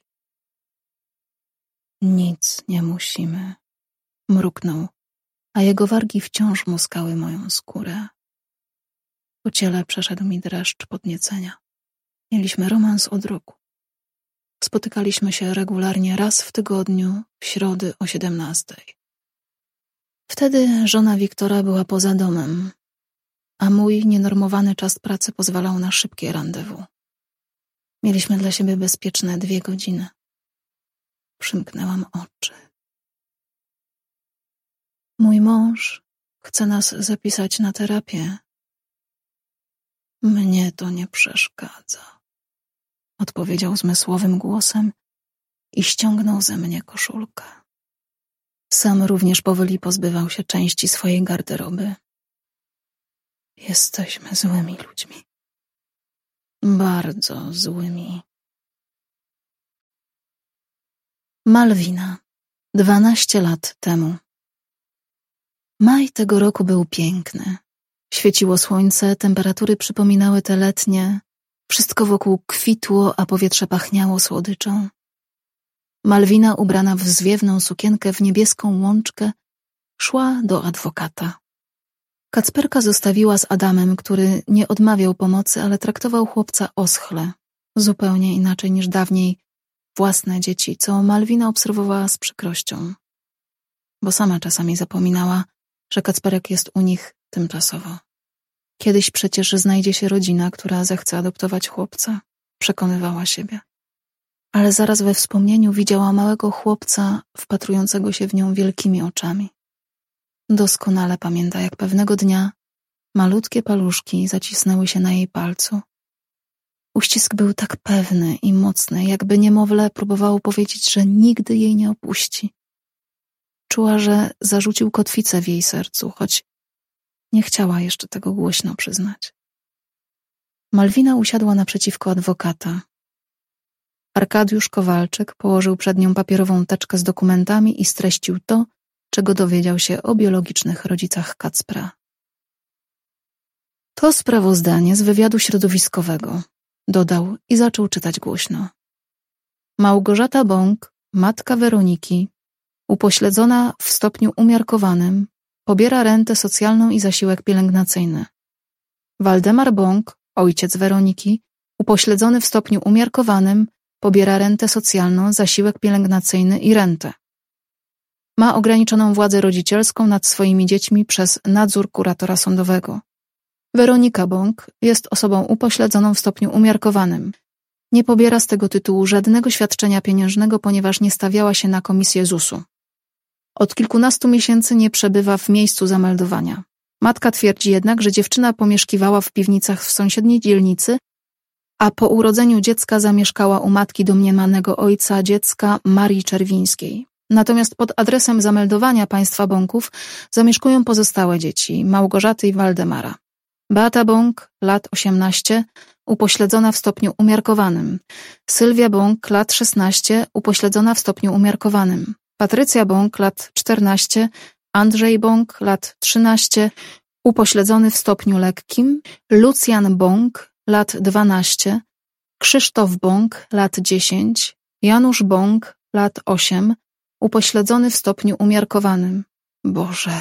Nic nie musimy, mruknął, a jego wargi wciąż muskały moją skórę. Po ciele przeszedł mi dreszcz podniecenia. Mieliśmy romans od roku. Spotykaliśmy się regularnie raz w tygodniu, w środy o siedemnastej. Wtedy żona Wiktora była poza domem, a mój nienormowany czas pracy pozwalał na szybkie rendezvous. Mieliśmy dla siebie bezpieczne dwie godziny. Przymknęłam oczy. Mój mąż chce nas zapisać na terapię. Mnie to nie przeszkadza, odpowiedział zmysłowym głosem i ściągnął ze mnie koszulkę. Sam również powoli pozbywał się części swojej garderoby. Jesteśmy złymi ludźmi. Bardzo złymi. Malwina. Dwanaście lat temu. Maj tego roku był piękny. Świeciło słońce, temperatury przypominały te letnie. Wszystko wokół kwitło, a powietrze pachniało słodyczą. Malwina, ubrana w zwiewną sukienkę w niebieską łączkę, szła do adwokata. Kacperka zostawiła z Adamem, który nie odmawiał pomocy, ale traktował chłopca oschle, zupełnie inaczej niż dawniej własne dzieci, co Malwina obserwowała z przykrością, bo sama czasami zapominała, że Kacperek jest u nich tymczasowo. Kiedyś przecież znajdzie się rodzina, która zechce adoptować chłopca, przekonywała siebie. Ale zaraz we wspomnieniu widziała małego chłopca wpatrującego się w nią wielkimi oczami. Doskonale pamięta, jak pewnego dnia malutkie paluszki zacisnęły się na jej palcu. Uścisk był tak pewny i mocny, jakby niemowlę próbowało powiedzieć, że nigdy jej nie opuści. Czuła, że zarzucił kotwicę w jej sercu, choć nie chciała jeszcze tego głośno przyznać. Malwina usiadła naprzeciwko adwokata. Arkadiusz Kowalczyk położył przed nią papierową teczkę z dokumentami i streścił to, czego dowiedział się o biologicznych rodzicach Kacpra. To sprawozdanie z wywiadu środowiskowego, dodał i zaczął czytać głośno. Małgorzata Bąk, matka Weroniki, upośledzona w stopniu umiarkowanym, pobiera rentę socjalną i zasiłek pielęgnacyjny. Waldemar Bąk, ojciec Weroniki, upośledzony w stopniu umiarkowanym, pobiera rentę socjalną, zasiłek pielęgnacyjny i rentę. Ma ograniczoną władzę rodzicielską nad swoimi dziećmi przez nadzór kuratora sądowego. Weronika Bąk jest osobą upośledzoną w stopniu umiarkowanym. Nie pobiera z tego tytułu żadnego świadczenia pieniężnego, ponieważ nie stawiała się na komisję zusu. Od kilkunastu miesięcy nie przebywa w miejscu zameldowania. Matka twierdzi jednak, że dziewczyna pomieszkiwała w piwnicach w sąsiedniej dzielnicy, a po urodzeniu dziecka zamieszkała u matki domniemanego ojca dziecka Marii Czerwińskiej. Natomiast pod adresem zameldowania państwa Bąków zamieszkują pozostałe dzieci Małgorzaty i Waldemara. Beata Bąk, lat osiemnaście, upośledzona w stopniu umiarkowanym. Sylwia Bąk, lat szesnaście, upośledzona w stopniu umiarkowanym. Patrycja Bąk, lat czternaście, Andrzej Bąk, lat trzynaście, upośledzony w stopniu lekkim. Lucjan Bąk, lat dwanaście, Krzysztof Bąk, lat dziesięć, Janusz Bąk, lat osiem, upośledzony w stopniu umiarkowanym. Boże,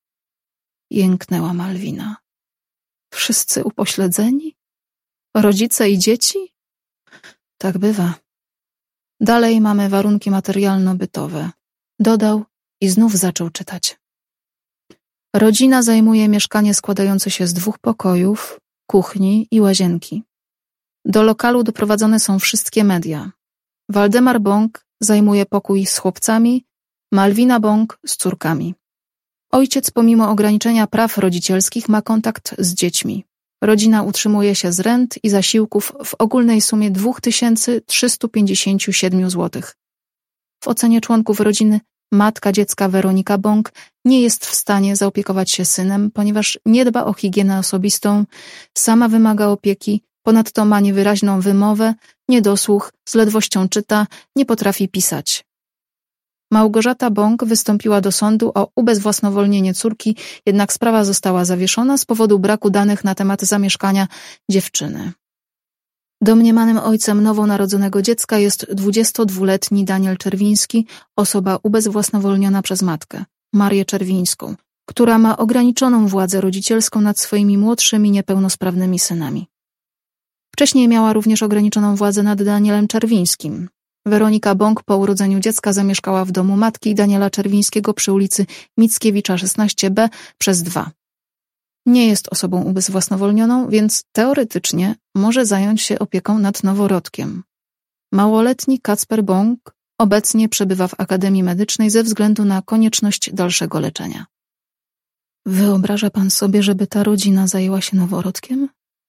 jęknęła Malwina. Wszyscy upośledzeni? Rodzice i dzieci? Tak bywa. Dalej mamy warunki materialno-bytowe. Dodał i znów zaczął czytać. Rodzina zajmuje mieszkanie składające się z dwóch pokojów, kuchni i łazienki. Do lokalu doprowadzone są wszystkie media. Waldemar Bąk zajmuje pokój z chłopcami, Malwina Bąk z córkami. Ojciec pomimo ograniczenia praw rodzicielskich ma kontakt z dziećmi. Rodzina utrzymuje się z rent i zasiłków w ogólnej sumie dwa tysiące trzysta pięćdziesiąt siedem złotych. W ocenie członków rodziny matka dziecka Weronika Bąk nie jest w stanie zaopiekować się synem, ponieważ nie dba o higienę osobistą, sama wymaga opieki, ponadto ma niewyraźną wymowę, niedosłuch, z ledwością czyta, nie potrafi pisać. Małgorzata Bąk wystąpiła do sądu o ubezwłasnowolnienie córki, jednak sprawa została zawieszona z powodu braku danych na temat zamieszkania dziewczyny. Domniemanym ojcem nowonarodzonego dziecka jest dwudziestodwuletni Daniel Czerwiński, osoba ubezwłasnowolniona przez matkę, Marię Czerwińską, która ma ograniczoną władzę rodzicielską nad swoimi młodszymi niepełnosprawnymi synami. Wcześniej miała również ograniczoną władzę nad Danielem Czerwińskim. Weronika Bąk po urodzeniu dziecka zamieszkała w domu matki Daniela Czerwińskiego przy ulicy Mickiewicza szesnaście B przez dwa. Nie jest osobą ubezwłasnowolnioną, więc teoretycznie może zająć się opieką nad noworodkiem. Małoletni Kacper Bąk obecnie przebywa w Akademii Medycznej ze względu na konieczność dalszego leczenia. Wyobraża pan sobie, żeby ta rodzina zajęła się noworodkiem?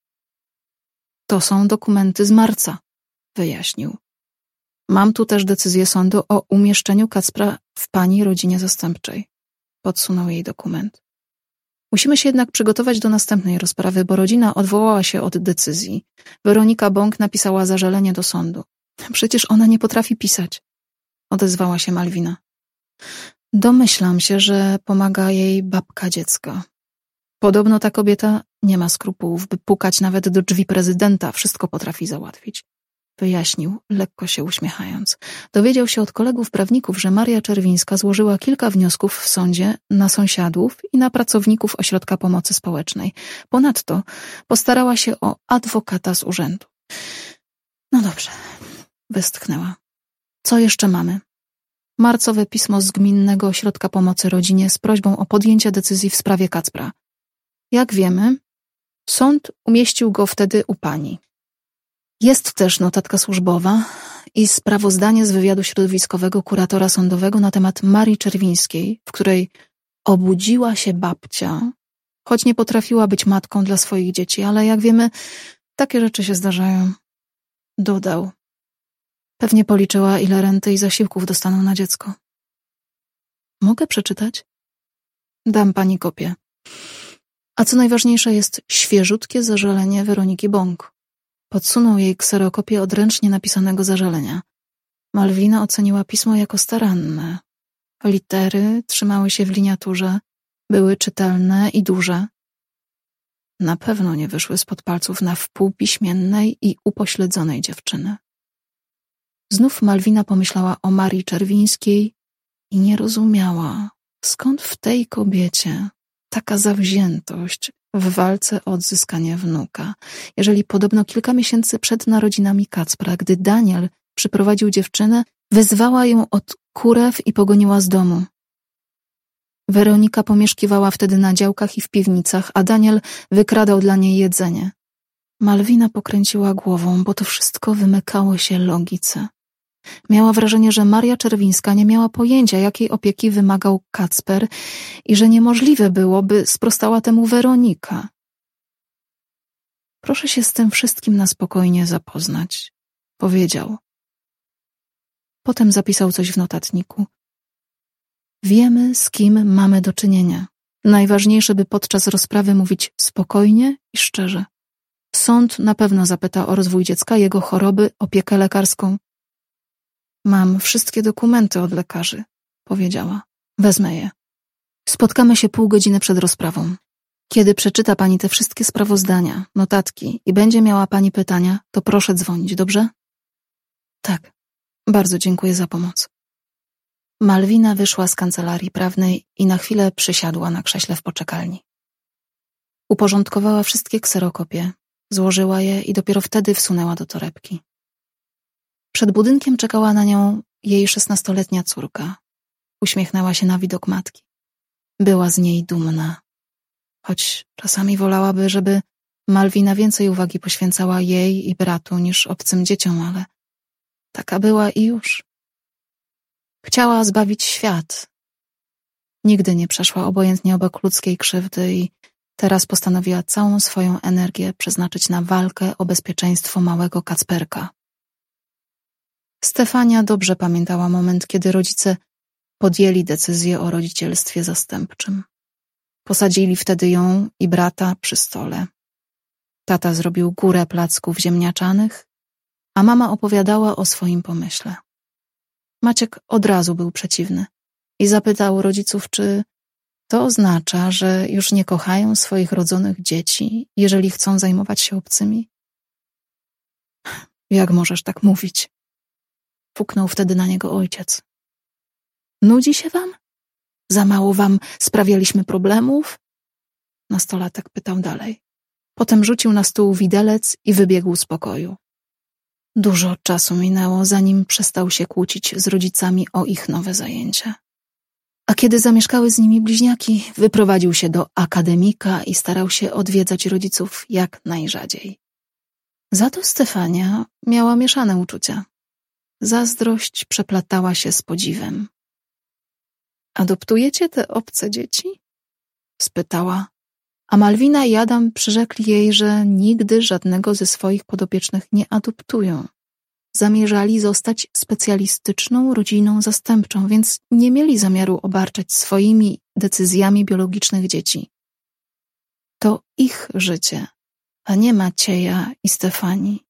To są dokumenty z marca, wyjaśnił. Mam tu też decyzję sądu o umieszczeniu Kacpra w pani rodzinie zastępczej. Podsunął jej dokument. Musimy się jednak przygotować do następnej rozprawy, bo rodzina odwołała się od decyzji. Weronika Bąk napisała zażalenie do sądu. Przecież ona nie potrafi pisać, odezwała się Malwina. Domyślam się, że pomaga jej babka dziecka. Podobno ta kobieta nie ma skrupułów, by pukać nawet do drzwi prezydenta, wszystko potrafi załatwić. Wyjaśnił, lekko się uśmiechając. Dowiedział się od kolegów prawników, że Maria Czerwińska złożyła kilka wniosków w sądzie na sąsiadów i na pracowników ośrodka pomocy społecznej. Ponadto postarała się o adwokata z urzędu. No dobrze, westchnęła. Co jeszcze mamy? Marcowe pismo z Gminnego Ośrodka Pomocy Rodzinie z prośbą o podjęcie decyzji w sprawie Kacpra. Jak wiemy, sąd umieścił go wtedy u pani. Jest też notatka służbowa i sprawozdanie z wywiadu środowiskowego kuratora sądowego na temat Marii Czerwińskiej, w której obudziła się babcia, choć nie potrafiła być matką dla swoich dzieci, ale jak wiemy, takie rzeczy się zdarzają. Dodał. Pewnie policzyła, ile renty i zasiłków dostaną na dziecko. Mogę przeczytać? Dam pani kopię. A co najważniejsze, jest świeżutkie zażalenie Weroniki Bąk. Podsunął jej kserokopię odręcznie napisanego zażalenia. Malwina oceniła pismo jako staranne. Litery trzymały się w liniaturze, były czytelne i duże. Na pewno nie wyszły spod palców na wpół piśmiennej i upośledzonej dziewczyny. Znów Malwina pomyślała o Marii Czerwińskiej i nie rozumiała, skąd w tej kobiecie taka zawziętość w walce o odzyskanie wnuka, jeżeli podobno kilka miesięcy przed narodzinami Kacpra, gdy Daniel przyprowadził dziewczynę, wyzwała ją od kurew i pogoniła z domu. Weronika pomieszkiwała wtedy na działkach i w piwnicach, a Daniel wykradał dla niej jedzenie. Malwina pokręciła głową, bo to wszystko wymykało się logice. Miała wrażenie, że Maria Czerwińska nie miała pojęcia, jakiej opieki wymagał Kacper i że niemożliwe było, by sprostała temu Weronika. Proszę się z tym wszystkim na spokojnie zapoznać, powiedział. Potem zapisał coś w notatniku. Wiemy, z kim mamy do czynienia. Najważniejsze, by podczas rozprawy mówić spokojnie i szczerze. Sąd na pewno zapyta o rozwój dziecka, jego choroby, opiekę lekarską. Mam wszystkie dokumenty od lekarzy, powiedziała. Wezmę je. Spotkamy się pół godziny przed rozprawą. Kiedy przeczyta pani te wszystkie sprawozdania, notatki i będzie miała pani pytania, to proszę dzwonić, dobrze? Tak. Bardzo dziękuję za pomoc. Malwina wyszła z kancelarii prawnej i na chwilę przysiadła na krześle w poczekalni. Uporządkowała wszystkie kserokopie, złożyła je i dopiero wtedy wsunęła do torebki. Przed budynkiem czekała na nią jej szesnastoletnia córka. Uśmiechnęła się na widok matki. Była z niej dumna. Choć czasami wolałaby, żeby Malwina więcej uwagi poświęcała jej i bratu niż obcym dzieciom, ale taka była i już. Chciała zbawić świat. Nigdy nie przeszła obojętnie obok ludzkiej krzywdy i teraz postanowiła całą swoją energię przeznaczyć na walkę o bezpieczeństwo małego Kacperka. Stefania dobrze pamiętała moment, kiedy rodzice podjęli decyzję o rodzicielstwie zastępczym. Posadzili wtedy ją i brata przy stole. Tata zrobił górę placków ziemniaczanych, a mama opowiadała o swoim pomyśle. Maciek od razu był przeciwny i zapytał rodziców, czy to oznacza, że już nie kochają swoich rodzonych dzieci, jeżeli chcą zajmować się obcymi? Jak możesz tak mówić? Fuknął wtedy na niego ojciec. Nudzi się wam? Za mało wam sprawialiśmy problemów? Nastolatek pytał dalej. Potem rzucił na stół widelec i wybiegł z pokoju. Dużo czasu minęło, zanim przestał się kłócić z rodzicami o ich nowe zajęcia. A kiedy zamieszkały z nimi bliźniaki, wyprowadził się do akademika i starał się odwiedzać rodziców jak najrzadziej. Za to Stefania miała mieszane uczucia. Zazdrość przeplatała się z podziwem. Adoptujecie te obce dzieci? Spytała, a Malwina i Adam przyrzekli jej, że nigdy żadnego ze swoich podopiecznych nie adoptują. Zamierzali zostać specjalistyczną rodziną zastępczą, więc nie mieli zamiaru obarczać swoimi decyzjami biologicznych dzieci. To ich życie, a nie Macieja i Stefanii.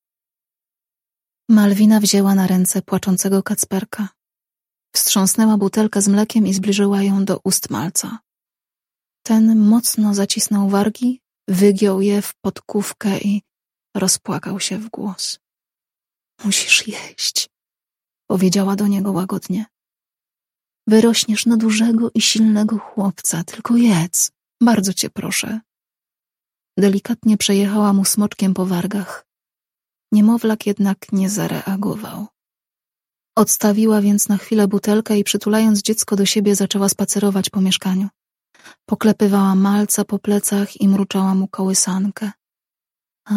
Malwina wzięła na ręce płaczącego Kacperka. Wstrząsnęła butelkę z mlekiem i zbliżyła ją do ust malca. Ten mocno zacisnął wargi, wygiął je w podkówkę i rozpłakał się w głos. Musisz jeść, powiedziała do niego łagodnie. Wyrośniesz na dużego i silnego chłopca, tylko jedz, bardzo cię proszę. Delikatnie przejechała mu smoczkiem po wargach. Niemowlak jednak nie zareagował. Odstawiła więc na chwilę butelkę i przytulając dziecko do siebie zaczęła spacerować po mieszkaniu. Poklepywała malca po plecach i mruczała mu kołysankę. A,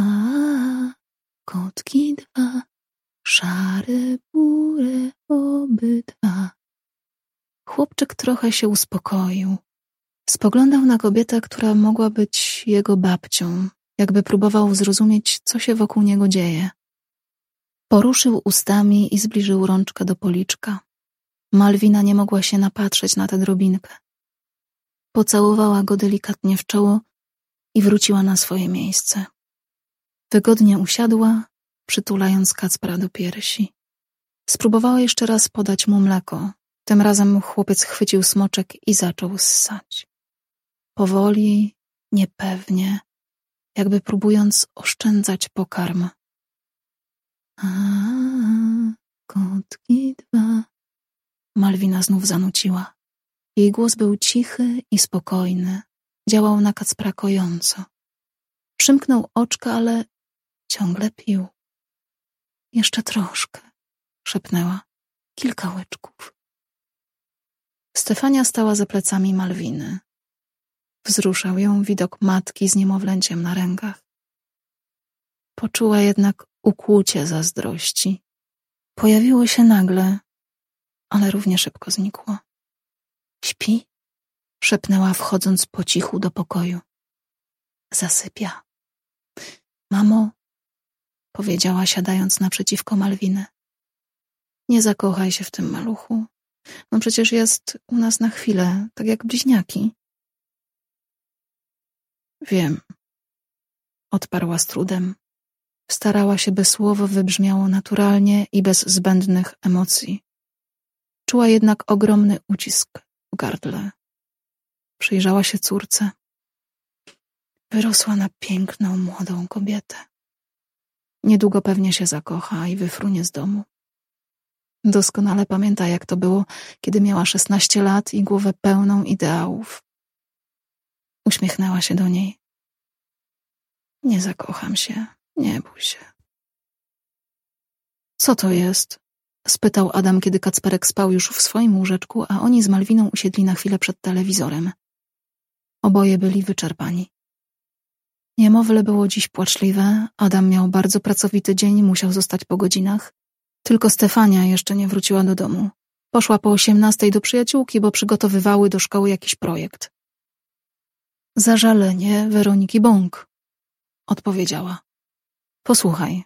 kotki dwa, szare burę obydwa. Chłopczyk trochę się uspokoił. Spoglądał na kobietę, która mogła być jego babcią, jakby próbował zrozumieć, co się wokół niego dzieje. Poruszył ustami i zbliżył rączkę do policzka. Malwina nie mogła się napatrzeć na tę drobinkę. Pocałowała go delikatnie w czoło i wróciła na swoje miejsce. Wygodnie usiadła, przytulając Kacpra do piersi. Spróbowała jeszcze raz podać mu mleko. Tym razem chłopiec chwycił smoczek i zaczął ssać. Powoli, niepewnie, jakby próbując oszczędzać pokarm. A, kotki dwa, Malwina znów zanuciła. Jej głos był cichy i spokojny. Działał na Kacpra kojąco. Przymknął oczka, ale ciągle pił. Jeszcze troszkę, szepnęła. Kilka łyczków. Stefania stała za plecami Malwiny. Wzruszał ją widok matki z niemowlęciem na rękach. Poczuła jednak ukłucie zazdrości. Pojawiło się nagle, ale równie szybko znikło. Śpi? Szepnęła, wchodząc po cichu do pokoju. Zasypia. Mamo, powiedziała, siadając naprzeciwko Malwiny. Nie zakochaj się w tym maluchu. On przecież jest u nas na chwilę, tak jak bliźniaki. Wiem, odparła z trudem. Starała się, by słowo wybrzmiało naturalnie i bez zbędnych emocji. Czuła jednak ogromny ucisk w gardle. Przyjrzała się córce. Wyrosła na piękną, młodą kobietę. Niedługo pewnie się zakocha i wyfrunie z domu. Doskonale pamięta, jak to było, kiedy miała szesnaście lat i głowę pełną ideałów. Uśmiechnęła się do niej. Nie zakocham się, nie bój się. Co to jest? Spytał Adam, kiedy Kacperek spał już w swoim łóżeczku, a oni z Malwiną usiedli na chwilę przed telewizorem. Oboje byli wyczerpani. Niemowlę było dziś płaczliwe, Adam miał bardzo pracowity dzień, musiał zostać po godzinach. Tylko Stefania jeszcze nie wróciła do domu. Poszła po osiemnastej do przyjaciółki, bo przygotowywały do szkoły jakiś projekt. Zażalenie Weroniki Bąk, odpowiedziała. Posłuchaj.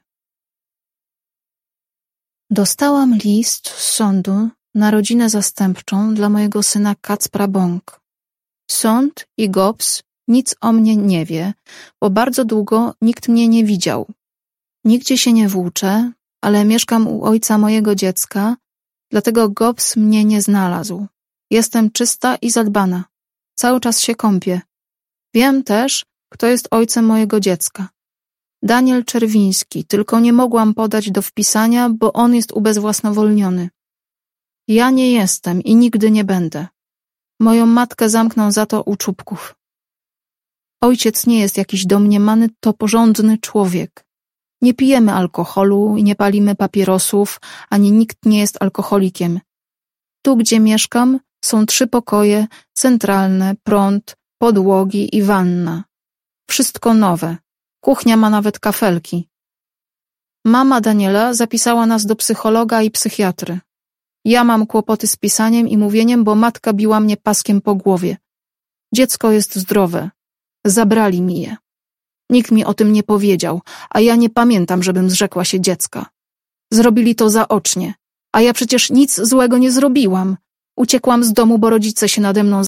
Dostałam list z sądu na rodzinę zastępczą dla mojego syna Kacpra Bąk. Sąd i Gops nic o mnie nie wie, bo bardzo długo nikt mnie nie widział. Nigdzie się nie włóczę, ale mieszkam u ojca mojego dziecka, dlatego Gops mnie nie znalazł. Jestem czysta i zadbana. Cały czas się kąpię. Wiem też, kto jest ojcem mojego dziecka. Daniel Czerwiński, tylko nie mogłam podać do wpisania, bo on jest ubezwłasnowolniony. Ja nie jestem i nigdy nie będę. Moją matkę zamkną za to u czubków. Ojciec nie jest jakiś domniemany, to porządny człowiek. Nie pijemy alkoholu i nie palimy papierosów, ani nikt nie jest alkoholikiem. Tu, gdzie mieszkam, są trzy pokoje, centralne, prąd, podłogi i wanna. Wszystko nowe. Kuchnia ma nawet kafelki. Mama Daniela zapisała nas do psychologa i psychiatry. Ja mam kłopoty z pisaniem i mówieniem, bo matka biła mnie paskiem po głowie. Dziecko jest zdrowe. Zabrali mi je. Nikt mi o tym nie powiedział, a ja nie pamiętam, żebym zrzekła się dziecka. Zrobili to zaocznie, a ja przecież nic złego nie zrobiłam. Uciekłam z domu, bo rodzice się nade mną